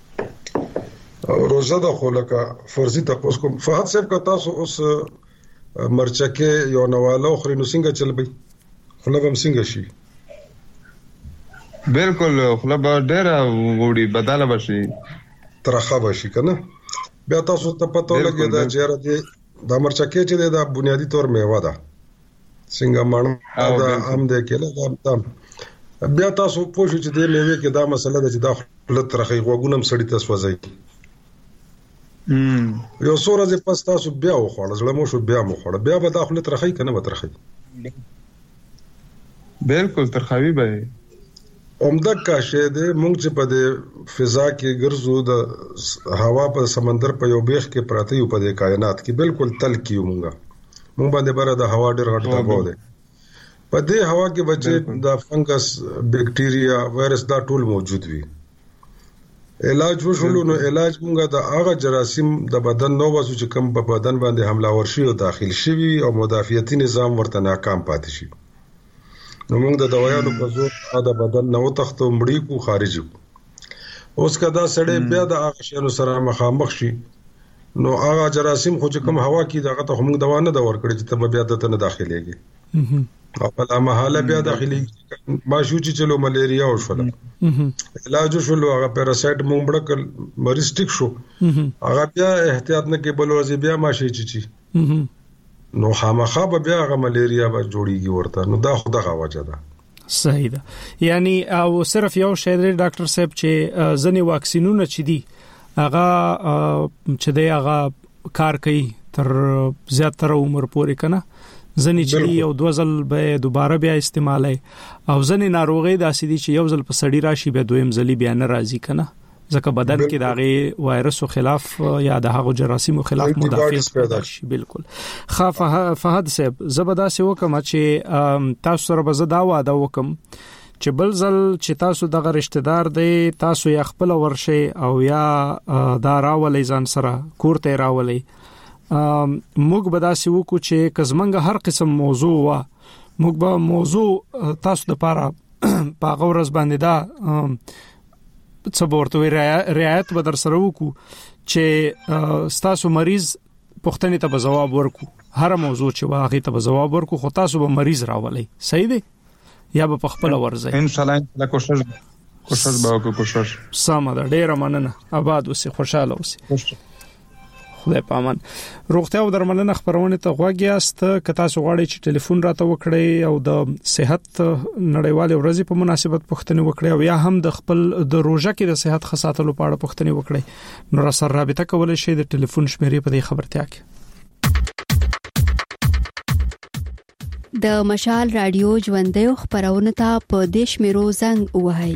روزه د خلکا فرضي تاسو کوم فهد صاحب کا تاسو اوس مرچکه یو نواله خو نو څنګه چلبي خلبم څنګه شي بالکل خلب ډېر وړي بداله بشي ترخه بشي کنه بیا تاسو ته پته لګی دا چې د مرچکه چې د بنیادی تور میوه ده څنګه مانو دا هم د کله دا بیا تاسو پوښتنه چې د میوه کې دا مسله ده چې دا خپل ترخه غوګونم سړی تاسو وځي ام یو سورہ ز پس تاسو بیا وخوړل زړه مو شو بیا مو خوړل بیا به داخله ترخی کنه به ترخی بالکل ترخوي به اومده کاشه د مونږ چې په د فضا کې ګرځو د هوا په سمندر په یو بیخ کې پراته یو په د کائنات کې بالکل تل کیو مونږه مونږ باندې بره د هوا ډېر غټ دباو دی په دې هوا کې بچي د فنګس بیکټیریا وایرس دا ټول موجود وي علاج وشولو نو علاج مونږه د هغه جراثیم د بدن نو واسو چې کوم په بدن باندې حمله ورشي او داخل شي او مدافعتي نظام ورته ناکام پاتې شي نو موږ د دوايانو په زور د بدن نو تختو مړی کو خارجي اوس کدا سړی بیا د هغه شنو سره مخامخ شي نو هغه جراثیم خو چې کوم هوا کې دغه ته موږ دوا نه دا ور کړی چې ته بیا دته نه داخليږي او په محاله بیا داخلي ماشو چې چلو ملیریا او شول علاج شول هغه پیراسایت مونږ بڑا مریض ټیک شو هغه بیا احتیاط نه کې بل ورځ بیا ماشي چی نو خامخا بیا هغه ملیریا به جوړیږي ورته نو دا خو دغه وجه ده صحیح ده یعنی او صرف یو شی دی ډاکټر صاحب چې ځنې واکسینونه چي دي هغه چې دی هغه کار کوي تر زیاتره عمر پورې کنه ځنې چې یو دوزل به دوباره بیا استعمالای او ځنې ناروغي داسې دي چې یو ځل په سړی راشي به دویم ځلی بیا نه راځي کنه ځکه بدن کې داغه وایرسو خلاف یا د هغه جراثیمو خلاف مدافعت پیدا شي بالکل خاف فهد صاحب زبدا سه وکم چې تاسو سره به زدا واده وکم چې بل ځل چې تاسو دغه رشتہ دار دی تاسو یا خپل ورشه او یا دا راولې ځان سره کوړته راولې موږ به داسې وکړو چې کزمنګ هر قسم موضوع وا موږ به موضوع تاسو د پاره په غورز باندې دا څبورته رعایت به در سره وکړو چې تاسو مریض پښتنې ته جواب ورکو هر موضوع چې واغې ته جواب ورکو خو تاسو به مریض راولي صحیح دی یا به خپل ورځي ان شاء الله کوشش کوشش به وکړو کوشش سم ده ډیر مننه آباد اوسې خوشاله اوسې خدای پامان روغتیا او درملنه خبرونه ته غوږیاست که تاسو غواړئ چې ټلیفون راته وکړئ او د صحت نړیوال ورځې په مناسبت پوښتنه وکړئ او یا هم د خپل د روزه کې د صحت خاصاتلو په اړه پوښتنه وکړئ نو را سره رابطه کولای شئ د ټلیفون شمیرې په دې خبرتیا کې د مشال رادیو ژوندې خبرونه ته په دیش میرو زنګ وهاي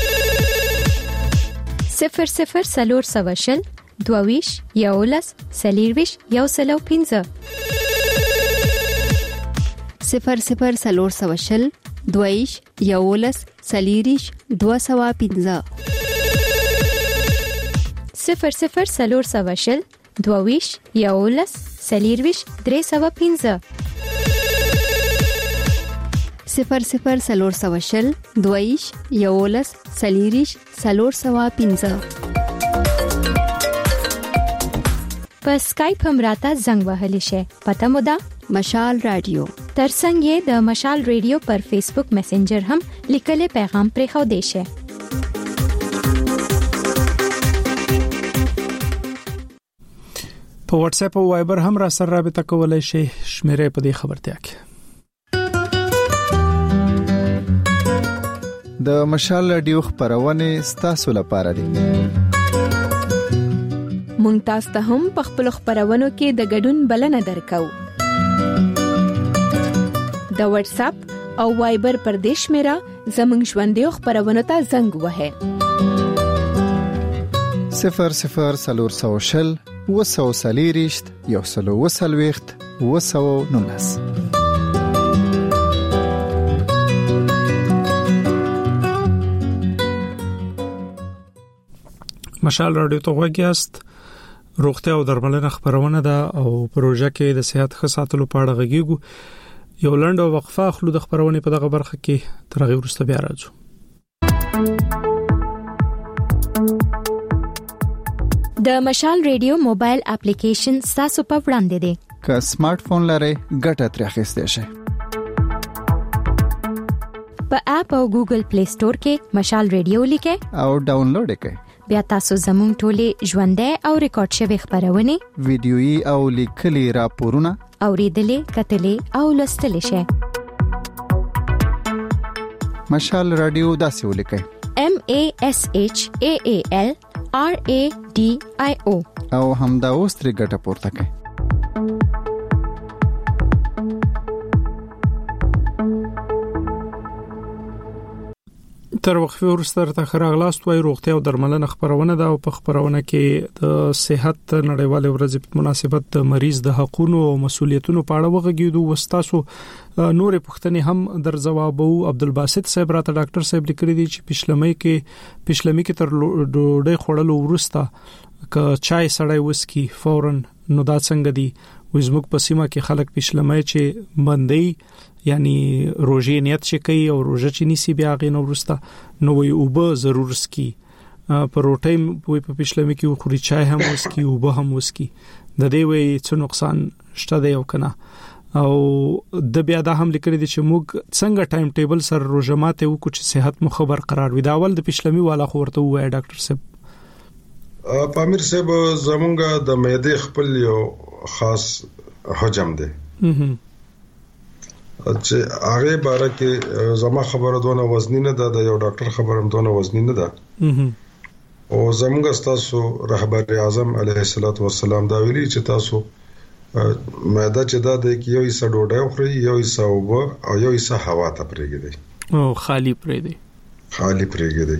صفر صفر سلور سواشل دویش یولس سلیرویش یو سلو پینزه صفر صفر سلور سواشل دویش یولس سلیریش دو سوا پینزه صفر صفر سلور سواشل دویش یولس سلیرویش درې سوا پینزه صفر صفر سلور سواشل دویش یولس سلیریش سلور سوا پینزه په اسکایپ هم راته زنګ وهلی شي پته مو ده مشال رادیو ترڅنګ یې د مشال رادیو پر فیسبوک میسنجر هم لیکلي پیغام پرې خو دی شي په واتس اپ او وایبر هم را سره رابطه کولای شي شمیرې په دې خبرتیا کې د مشال رادیو خبرونه ستاسو لپاره دي مونږ تاسو ته هم په خپل خبرونو کې د ګډون بلنه درکو د واتس اپ او وایبر پر دیش میرا زمنګ ژوندې خبرونو ته زنګ وهه صفر صفر سلور سوشل وسو سلیریشت یو سلو وسلويخت وسو نونس مشال رادیو ته وګیاست روغتیا او درملنه خبرونه ده او پروژه کې د صحت خاصاتلو په اړه غږیږو یو لنډه وقفه خلود خبرونه په دغه برخه کې ترغه ورسته بیا راځو د مشال رادیو موبایل اپلیکیشن تاسو په وړاندې دی که سمارټ فون لرئ ګټه ترې اخیستئ شئ په اپ او ګوګل پلی سٹور کې مشال رادیو لیکه او ډاونلوډ کړئ بیا تاسو زموږ ټولې ژوندې او ریکارډ شوی خبرونه ویډیويي او لیکلي راپورونه اوریدلې کتلې او لوستلې شئ مشال رادیو داسې ولیکئ M A S H A A L R A D I O او همدا اوس ترې ګټه پورته کړئ تر وقفه ورسته ته خراغلاست وای روغتیا او درملنه خبرونه ده او په خبرونه کې د صحت نړیوال ورځ په مناسبت د مریض د حقوقو او مسولیتونو په اړه وغږیدو وستاسو نور پښتنې هم در جوابو عبدالباسط صاحب راته ډاکټر صاحب لیکلي دي چې پښلمۍ کې پښلمۍ کې تر ډوډۍ خوړلو ورسته ک چای سړی وسکي فورن نو دا څنګه دي وزموک په سیمه کې خلک پښلمۍ چې باندې یعنی روزي نیت چې کوي او روزه چې نسی بیا غي نو ورسته نو وي او به ضرور سکي پر روټي په پښلمۍ کې خوري چای هم وسکي او به هم وسکي د دې وی څه نقصان شته دی او کنه او د بیا د هم لیکل دي چې موږ څنګه ټایم ټیبل سره روزه ماته وکړو چې صحت مو خبر قرار وي. دا اول د پښلمي والا خو ورته وای ډاکټر صاحب. پامیر صاحب زمونږه د معدې خپل یو خاص حجم دی چې هغه باره کې زما خبره دونه وزنی نه ده، د یو ډاکټر خبره هم دونه وزنی نه ده. او زمونږ تاسو رهبر اعظم علیه الصلاۃ والسلام دا ویلي چې تاسو معده چې دا د یو حصہ ډوډۍ خوري، یو حصہ اوبه او یو حصہ هوا ته پرېږدي. او خالی پرېږدي خالی پرېږدي.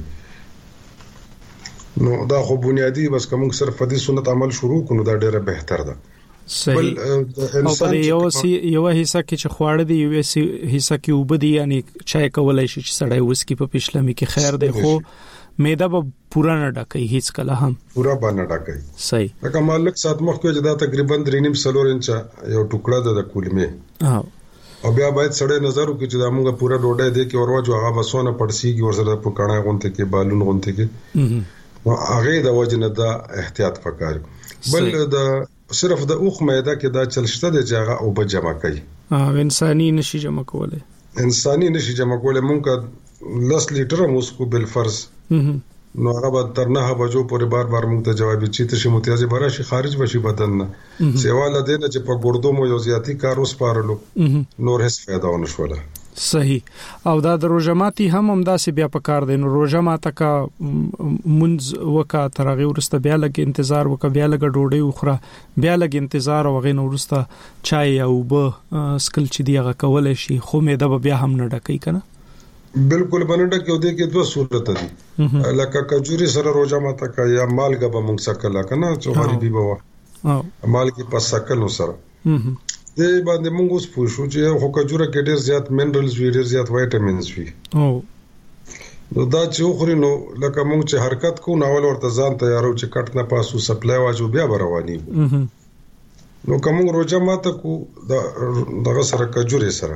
نو دا خو بنیادی بس کوم صرف فدی سنت عمل شروع کونو دا ډیره بهتر ده. صحیح. او په یو سی یو حصہ کې چې خواړه دی یو سی حصہ کې وبدي یعنی چای کولای شي چې سړی وسکی په پښلمي کې خیر دی، خو معده به پورا نه ډکې هیڅ کله هم پورا باندې ډکې. صحیح. لکه مالک سات مخ کې چې دا تقریبا درې نیم سلور انچ یو ټوکړه ده د کولمې. اه او بیا باید سړی نظر وکړي چې دا موږ پورا ډوډۍ دی کې ورواجو هغه بسونه پړسیږي ورسره په کاڼه غونته کې بالون غونته کې نو هغه د وجنه دا احتیاط پکار. بل دا صرف د اوخ معده کې دا چلشته دی چې هغه او بجما کوي. اه انساني نشي جمع کولای انساني نشي جمع کولای. مونږ لس لیټر موسکو بل فرض نو هغه به تر نه بجو پورې بار بار مونږ ته جواب چي ته شي متیازي براشي خارج وشي بدن نه سیواله دینه چې په ګردو مو یو زیاتی کار اوس پارلو نور هیڅ فائدہ ونه شوله. صحیح. او دا د روزماتي هم هم داسې بیا په کار دی. نو روزماته کا منځ وکا ترغه ورسته بیا لګ انتظار وکا بیا لګ ډوډۍ وخره بیا لګ انتظار او غین ورسته چای او به سکل چې دیغه کول شي خو مې دا بیا هم نه ډکې کنه. بالکل باندې کې ودې کې دوه صورت دي. لکه کجوري سره روزماته کا یا مالګه به مونږ سکل کنه چې غریبي بوا او مالګه په سکل سره دې باندې موږ اوس پوښو چې خو کجوره کې ډېر زیات منرالز وي، ډېر زیات وایټامینز وي. او نو دا چې خوري نو لکه موږ چې حرکت کو ناول ورته ځان تیارو چې کټ نه پاسو سپلای واجو بیا رواني وو. نو کوم روزه ماته کو دغه سره کجوره سره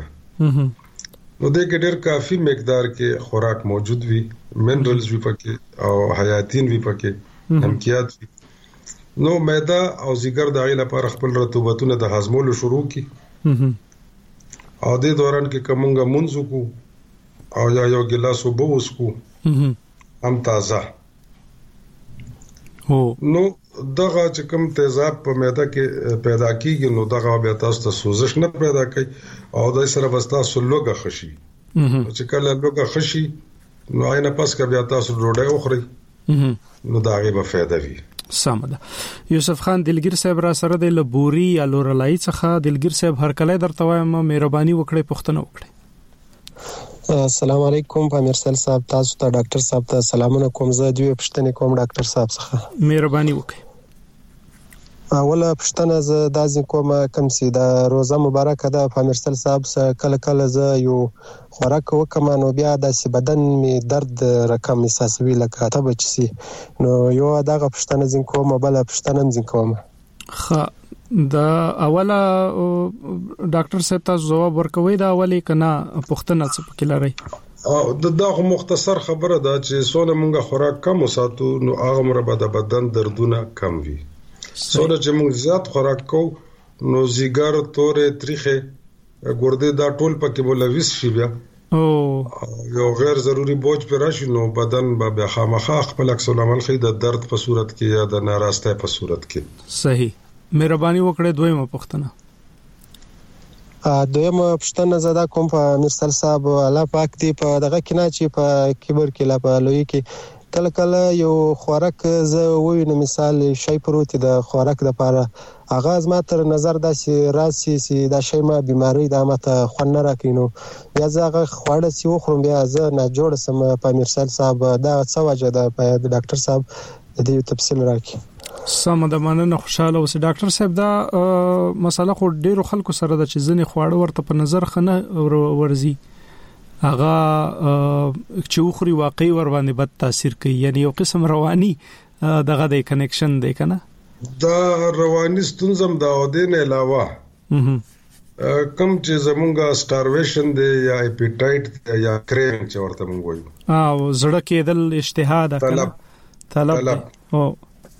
نو دې کې ډېر کافي مقدار کې خوراک موجود وي، منرالز وي پکې او حیاتین وي پکې، امکیات وي. نو معده او ځیګر د غیله لپاره خپل رطوبتونه د هضمولو شروع کی او د دوران کې کومګه منځو کو او یا یو ګلاس وبو وسکو هم تازه هو. نو دغه چې کوم تیزاب په معده کې پیدا کیږي نو دغه بیا تاسو ته سوزش نه پیدا کوي او د سره بستا سلوګه خشي چې کله لوګه خشي نو آینه پس کې بیا تاسو ډوډۍ وخوري نو دا غي به فائدہ وي. سمده. یوسف خان دلګر صاحب را سره د لبوري یا لورلای څخه دلګر صاحب هر کله درته وایم مهرباني وکړئ پښتنه وکړئ. السلام علیکم پامیر سل صاحب، تاسو ته ډاکټر صاحب ته سلامونه کوم. زه دوی پښتنه کوم ډاکټر صاحب څخه مهرباني وکړئ. اوله پښتنه زه دازې کوم کوم سي دا روزه مبارکه ده پامیر سل صاحب سره کله کله زه یو خوراک وکم نو بیا د بدن می درد رقم احساسوي لکه ته بچسي نو یو دغه پښتنه زین کوم بل پښتنه زین کوم. خ دا اوله ډاکټر صاحب تاسو جواب ورکوي دا اولی کنا پښتنه څه پکې لري؟ او دغه مختصر خبره ده چې سونه مونږه خوراک کم وساتو نو هغه مربع د بدن دردونه کم وي. سونه چې مونږ زیات خوراک کو نو زیګر تورې تریخه ګردې دا ټول پکې مولويس شي بیا او یو غیر ضروری بوج پر راشي نو بدن به خامخا خپل عکس العمل خي د درد په صورت کې یا د ناراسته په صورت کې. صحیح. مهرباني وکړئ دویمه پښتنه. ا دویمه پښتنه زدا کوم په مستر صاحب الله پاک دی په دغه کنا چې په کبر کې لا په لوی کې کله کله یو خوراک زه ووینم مثال شی پروت د خوراک د لپاره اغاز ما تر نظر داسې راسي سي دا شی ما بیماری د ماته خون راکینو یا زغه خوړه سی وخورم بیا زه نه جوړ سم په مرسل صاحب دا څه وجه ده په ډاکټر صاحب د دې تفصیل راکړي. سم د مننه خوشاله اوسه ډاکټر صاحب. دا مسله خو ډیرو خلکو سره د چې ځنې خواړه ورته په نظر خنه ورزي اغه چې وخوري واقعي ور باندې بد تاثیر کوي یعنی یو قسم رواني دغه د کنیکشن دی کنه دا رواني ستونزم دا ودې نه علاوه کم چې زمونږه سټارویشن دی یا اپیټایټ یا کریم چې ورته مونږ وایو او زړه کېدل اشتها ده طلب طلب او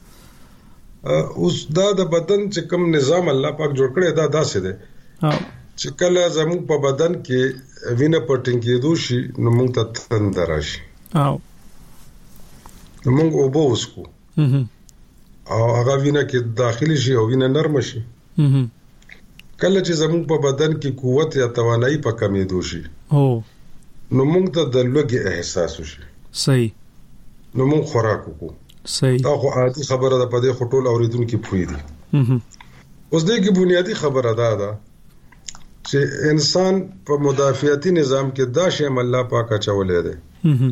اوس دا د بدن چې کوم نظام الله پاک جوړ کړی دا داسې دی چې کله زموږ په بدن کې وینه پټین کېدو شي نو موږ ته تندر راشي او نو موږ اوبه وسکو او هغه وینه کې داخلي شي او وینه نرم شي کله چې زموږ په بدن کې قوت یا توانایي په کمېدو شي او نو موږ ته د لوګي احساس وشي صحیح نو موږ خوراک وکړو صحیح دا خو عادي خبره ده په دې خټول اوریدونکو پوي دي اوس دې کې بنیادی خبره ده دا چې انسان په مدافعتي نظام کې دا شی الله پاک چولې ده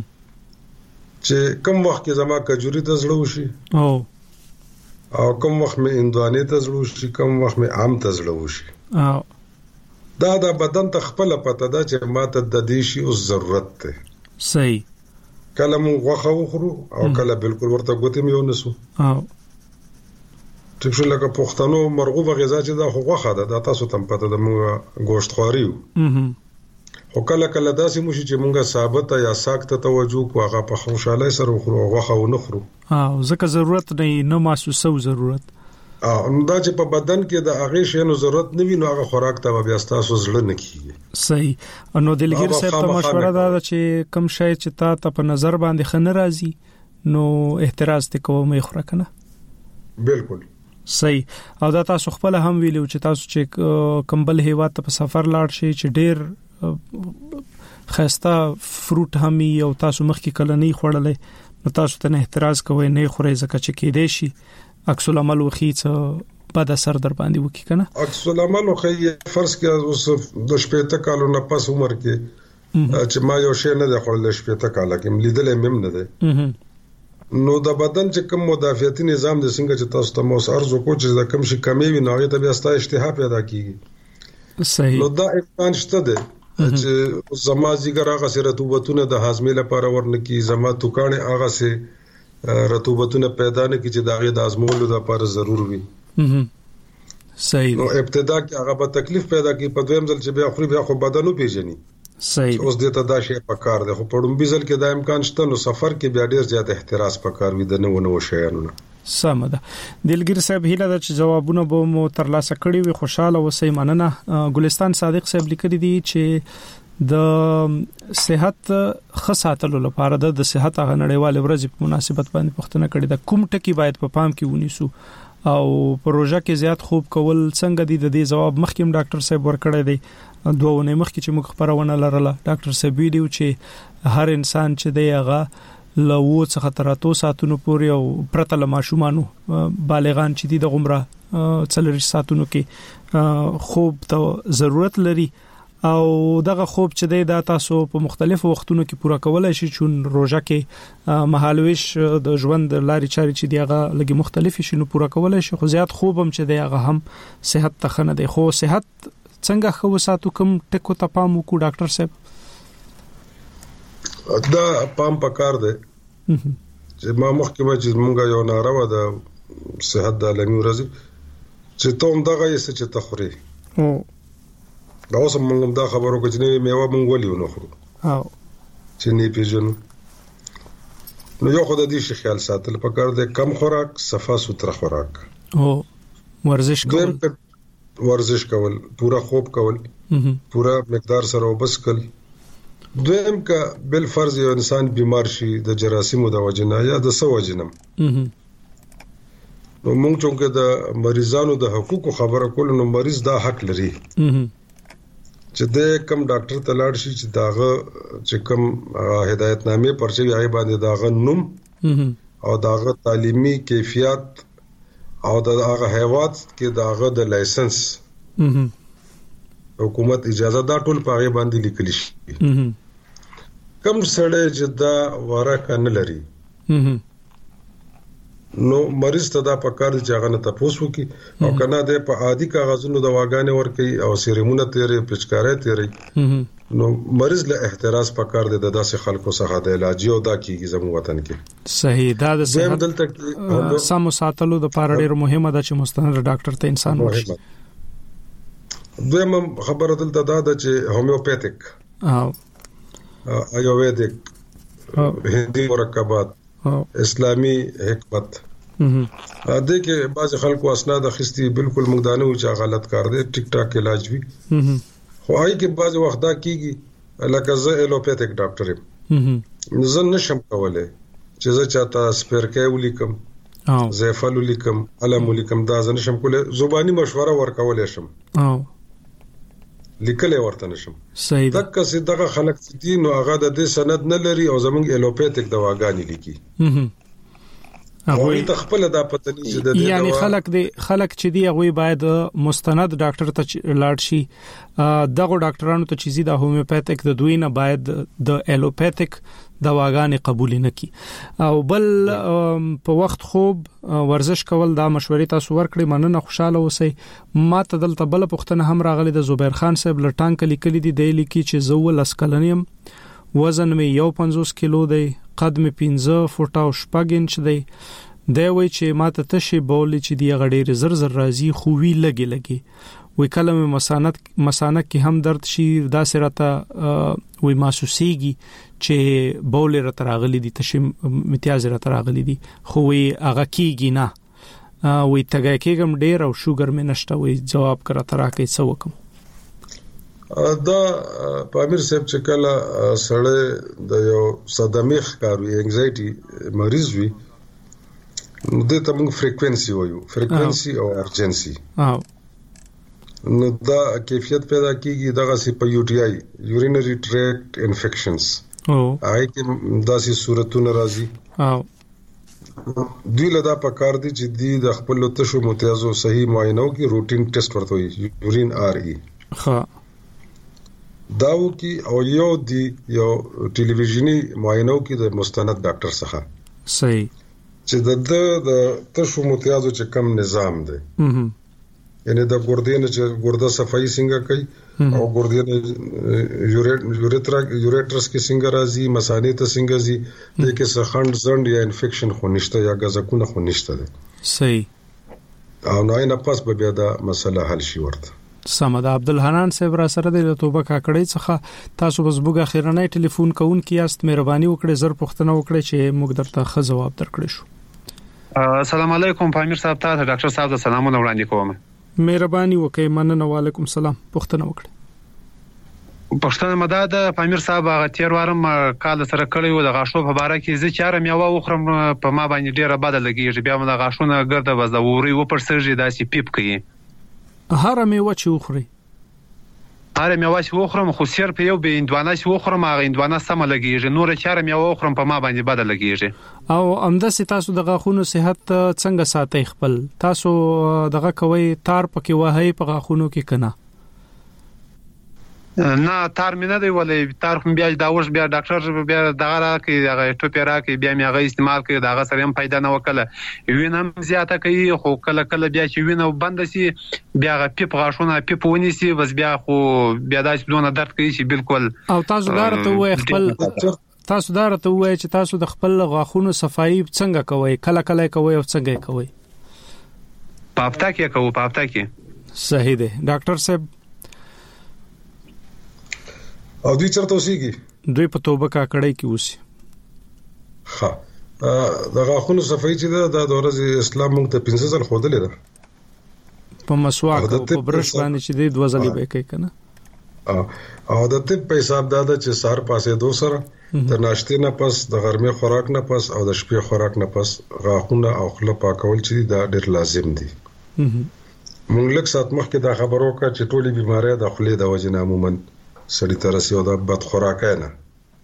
چې کوم وخت کې زما کجوري ته زړه وشي او او کوم وخت مې اندوانې ته زړه وشي کوم وخت مې عام ته زړه وشي او دا د بدن ته خپل پته ده چې ماته د دې شي او ضرورت ده صحیح کله مونږ غوښه وخورو او کله بالکل ورته ګوتې مې ونسو او چې څه لکه پښتنو مرغوبه غذا چې دا خو غوښه ده دا تاسو ته پته ده مونږ گوشت خوريو خو کله کله داسې مو شي چې مونږه ثابته یا ساکته توجه کو هغه په خوشاله سره خورو غوښه ونه خورو او ځکه ضرورت نه نه محسوسه ضرورت او دا چې په بدن کې د هغه شی نو ضرورت نه وي نو هغه خوراک ته بیا تاسو زړه نه کیږي صحیح نو د لګیر صاحب ته مشوره ده چې کم شی چې تا ته په نظر باندې خنه راځي نو احتراز ته کوم یې خوره کنه بالکل صحیح او دا تاسو خپل هم ویلو چې تاسو چې کمبل هیوا ته په سفر لاړ شي چې ډیر خسته فروټ همي او تاسو مخ کې کله نه خوړلې نو تاسو ته احتراز کوئ نه خورئ ځکه چې کې دی شي عکس العمل وخیڅ بد اثر در باندې وکي کنه عکس العمل خو فرض کې اوس د شپږ کالو نه پس عمر کې چې ما یو شی نه د خپل شپږ کال کې لیدلې مم نه ده نو د بدن چې کوم مدافعتي نظام د څنګه چې تاسو ته مو ارزو کو چې د کوم شي کمی وي نو هغه ته بیا ستاسو اشتها پیدا کیږي صحیح نو دا امکان شته ده چې زما زیګر هغه سره رطوبتونه د هاضمې لپاره ورنکي زما توکانه هغه سره رطوبتونه پیدا نه کی چې داغه د ازمولو لپاره ضرور وي صحیح نو ابتدا کې هغه په تکلیف پیدا کی په دویم ځل چې بیا خوري بیا خو بدنو پیژني صحیح اوس دې ته دا شی په کار ده خو په ډومبي ځل کې دا امکان شته نو سفر کې بیا ډیر زیات احتراز په کار وي د نو نو شیانو سم ده دلګر صاحب هیله ده چې جوابونه به مو ترلاسه کړي وي خوشاله اوسئ مننه ګلستان صادق صاحب لیکلي دي چې د صحت خاصاتلو لپاره د صحت غ نړیوال ورځ په مناسبت باندې پښتنه کړي ده کوم ټکی باید په پام کې ونیسو او پروژه کې زیات خوب کول څنګه دي د دې جواب مخکې ډاکټر صاحب ورکړی دی دوه مخکې چې موږ خبرونه لرله ډاکټر صاحب ویډیو چې هر انسان چې دی هغه لو څخه تر اتو ساعتونو پورې او پرته له ماشومانو بالغان چې دي د عمره څلور ساعتونو کې خوب ته ضرورت لري او دغه خوب چې دی دا تاسو په مختلفو وختونو کې پوره کولای شي چې روزه کې مهالويش د ژوند لاري چاري چې دی هغه لګي مختلف شي نو پوره کولای شي خو زیات خوب هم چې دی هغه هم صحت ته خنه دی خو صحت څنګه خو ساتو کوم ټکو ته پام وکړو ډاکټر صاحب دا پام پکار دی چې ما مخکې چې مونږه یو ناروا د صحت د عالمي ورځ چې ته هم دغه یې چې تخوري او دا اوس مونږ دا خبرو کې چې میوه مونږ ولې ونه خورو او چې نه پیژنو نو یو خدای دې شي خیال ساتل پکار دی کم خوراک صفا سوتره خوراک او ورزش کول ورزش کول پورا خوب کول پورا مقدار سره وبس کول دویم کا بل فرض یو انسان بیمار شي د جراثیمو د وجنه یا د سو وجنم نو موږ چې د مریضانو د حقوقو خبره کول نو مریض دا حق لري چې د کم ډاکټر ته لاړ شي چې داغه چې کم هدایت نامې پرچې هغه باندې داغه نوم او داغه تعلیمي کیفیت او داغه هیواد کې داغه د لایسنس حکومت اجازه دا ټول په هغه باندې لیکل شي کم سړی چې دا ورکه نه لري نو مریض ته دا پکار چې هغه نه تاسو کی او کنه د په عادي کاغذونو د واګانې ور کوي او سیریمونه تیرې پچکارې تیرې نو مریض له احتراز پکار دی د داسې خلکو څخه د علاج او دا کیږي زموږ وطن کې صحیح دا د صحت دلته سم ساتلو د پاره ډیر مهمه ده چې مستند ډاکټر ته انسان ورشي دویم خبره دلته دا ده چې هومیوپیتیک او آیورویدیک هندي مرکبات اسلامي حکمت ا دې کې بعض خلکو اسناد اخستي بالکل مقدانه او چې غلط کار دي ټیک ټاک علاج وی خو آی کې بعض وخت دا کیږي لکه زه الوپیتک ډاکټر یم، زه نشم کولای چې زه چاته سپیرکای ولیکم زیفل ولیکم علم ولیکم، دا زه نشم کولای. زبانی مشوره ورکولای شم لیکل ورته نشم. صحیح ده. دغه څه دغه خلک دي نو هغه د دې سند نه لري او زمونږ الوپیتک دواګانې لیکي. هغه ته خپل دا پته نه چې د دې یعنی خلک دی خلک چې دی هغه باید مستند ډاکټر ته لاړ شي. دغه ډاکټرانو ته چې د هومیوپیتک د دوی نه باید د الوپیتک دواګانې قبول نه کی. او بل په وخت خوب ورزش کول دا مشورې تاسو ورکړې، مننه، خوشاله اوسئ. ما ته دلته بل پښتنه هم راغلي د زبیر خان صاحب لټان کلی کلی دی دی لیکي چې زو لسکلنیم، وزن می یو پنځوس کیلو دی، قد می پنځه فوټه او شپږ انچ دی. دی وای چې ما ته تشي بولې چې دی غړې زر زر راځي خو وی لګي لګي وی کلمه مسانت مسانک کې هم درد شي دا سرته وی محسوسيږي چې بولې را تراغلي دي تشي امتیاز را تراغلي دي خو وی هغه کیږي نه. وی تګای کېګم ډیر او شوګر مې نشته. وی جواب کړه ترا کې څه وکم. دا پامیر صاحب چې کله سړی د یو صدمه ښکاروي انګزایټي مریض وي نو د ته موږ فریکوئنسي وایو، فریکوئنسي او ارجنسي. نو دا کیفیت پیدا کیږي دغه سی په یو ټي آی یورینری ټریکټ انفیکشنز او آی کې داسې صورتونه راځي. او دوی لدا په کار دي چې دی د خپل تشو متیازو صحیح معاینو کې روټین ټیسټ ورته وي، یورین آر ای ها داو کې او یو دی یو ټلویزیونی معاینو کې د مستند ډاکټر څخه صحیح چې د د تشو متیازو چې کم نظام دی، یعنی د ګردې نه چې ګرده صفائی څنګه کوي او ګردې نه یوریترا یوریټرس کې څنګه راځي، مثانې ته څنګه ځي، د کې سخند زند یا انفیکشن خو نشته یا غزکونه خو نشته ده. صحیح. او نه نه پس به بیا دا مسله حل شي ورته. سمد عبدالحنان صاحب را سره د توبه کاکړی څخه تاسو بس بوګه خیرنۍ ټلیفون کوون کیاست، مهرباني وکړئ زر پښتنه وکړئ چې موږ درته ښه جواب درکړی شو. السلام علیکم پامیر صاحب، ته ډاکټر صاحب سلامونه وړاندې کوم. مهرباني وکړئ. مننه. وعلیکم السلام. پښتنه وکړئ. پښتنه مدد پامیر صاحب هغه تیر وارم کال سره کړی و د غاښو په باره کې زه چاره میوه وخورم په ما باندې ډیره بد لګیږي، بیا موږ غاښونه ګرده بس د ووري و پر سرجی داسې پیپ کوي. هر میوه چې وخوري هر میوه چې وخورم خو سیر په یو به اندوانه چې وخورم هغه اندوانه سم لګیږي، نور چاره میوه وخورم په ما باندې بد لګیږي. او امداسي تاسو د غاښونو صحت څنګه ساتي خپل؟ تاسو دغه کوي تار پکې وهي په غاښونو کې کنه؟ نه تار مې نه دی ولې تار خو بیا دا ورش بیا ډاکټر بیا دغه راکې هغه ټوپی راکې بیا مې هغه استعمال کړ دغه سره هم پیدا نه وکړه، وینم زیاته کوي خو کله کله بیا چې وینو بند شي بیا هغه پیپ غاښونه پیپ ونیسي بس بیا خو بیا داس دونه درد کوي چې بالکل. او تاسو دارته وای خپل تاسو دارته وای چې تاسو د خپل غاښونو صفائی څنګه کوي، کله کله کوي او څنګه کوي؟ په هفته کې کوو په هفته کې. صحیح ده ډاکټر صاحب. او دوی چرته اوسېږي؟ دوی په توبه کاکړی کې اوسي. ها د غاښونو صفائی چې دا د ورځې اسلام موږ ته پنځه ځل ښودلې ده په مسواک او په برش باندې چې د دوه ځلې به کوي کنه. او د طب په حساب دا ده چې سار پاسې دو سره د ناشتې نه پس د غرمې خوراک نه پس او د شپې خوراک نه پس غاښونه او خوله پاکول چې دا ډېر لازم دي. موږ لږ سات مخکې دا خبرو کا چې ټولې بیماری د خولې د وجې نه عموما سړی ته رسي او د بد خوراکۍ نه.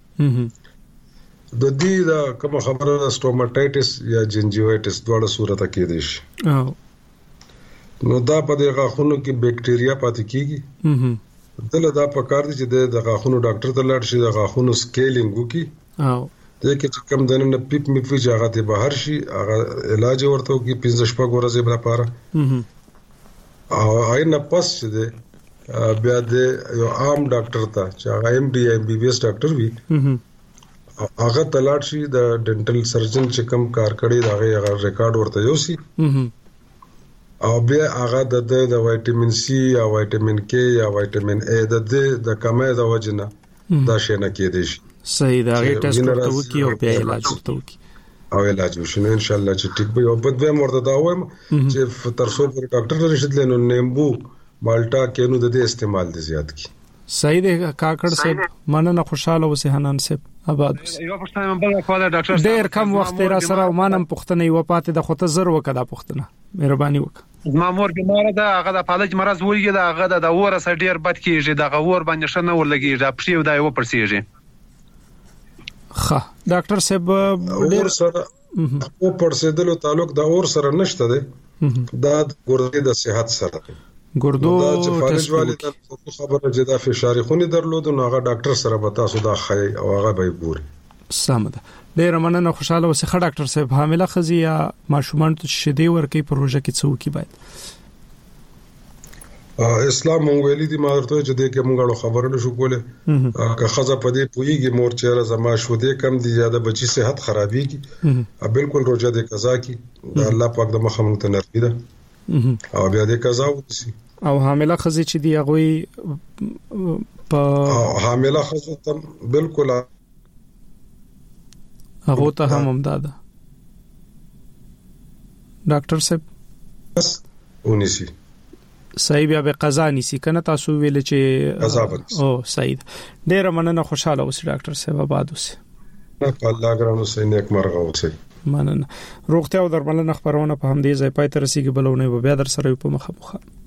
د دې دا کوم خبره د سټوماټایټس یا جنجیوایټس دواړه صورت کې دي شي. نو دا په د غاښونو کې بکټیریا پاتې کیږي. دله دا په کار دي چې د غاښونو ډاکټر ته لاړ شي، د غاښونو سکیلینګ وکړي او د کې چې کم دنه پیپ می فوج هغه ته بهر شي، هغه علاج ورته کوي پنځه شپږ ورځې لپاره. او آینه پس چې بیا د یو عام ډاکټر ته چې هغه ایم ډي ایم بي بي ایس ډاکټر وي هغه تلاړ شي، د ډنټل سرجن چې کوم کار کړی دا هغه ریکارډ ورته یوسي او بیا هغه د د وټامین سی یا وټامین کې یا وټامین ای د د کمې د وجنه دا شي نه کېدی شي. صحیح دا غي ټیسټ ورته وکي او بیا علاج ورته وکي او علاج وشي ان شاء الله چې ټیک به او په دې مرده دا وایم چې تر څو پر ډاکټر نشي تلنو نیمبو مالټا کینو د دې استعمال دي زیات کی. صحیح دی کاکړ صاحب مننه خوشاله اوسه حنان صاحب آباد اوسه یو پښتنه بل کوله ډاکټر صاحب ډیر کم وخت را سره مانم پښتنه یو پاتې د خطه زر وکړه پښتنه مهرباني وکړه ما مور بیمار ده هغه د فالج مرز ویږي دا هغه د اور سره ډیر بد کیږي د غور باندې شنه ورلګي دا پښیو دا یو پرسیږي ښه ډاکټر صاحب ډیر سره او پرسیدلو تعلق د اور سره نشته ده دا ګردې د صحت سره ګردو چې فالج والی د خبره چې دا فشار خونی درلود نو هغه ډاکټر سره به تاسو دا خای او هغه به ګوري سمده ډیر مننه خوشاله اوسه ډاکټر صاحب حامله خزي یا ماشومان ته شیدې ورکې پروژه کې څو کې باید اسلام مونږ ویلي دي مارته چې د کومګړو خبرونه شو کوله که خزه په دې پويږي مور چیرې زما شو دې کم دي زیاده بچي صحت خرابيږي بالکل روزه د قضا کی الله پاک د مخه مونږ ته نرمي ده او بیا د قضا وسی او حامله خزي چې دی هغه په حامله خزه ته بالکل هغه ته هم امداده ډاکټر صاحب بس ونیسی صحیح بیا به قضا نيسي کنه تاسو ویل چې قضا بنس او صحیح ډیر مننه خوشاله اوسئ ډاکټر صاحب آباد اوسئ په الله ګرانو سي نیک مرغه اوسئ مننه روغتیا او درملنه خبرونه په همدې ځای پای ته رسیدي بلونه به بیا در سره په مخه مخه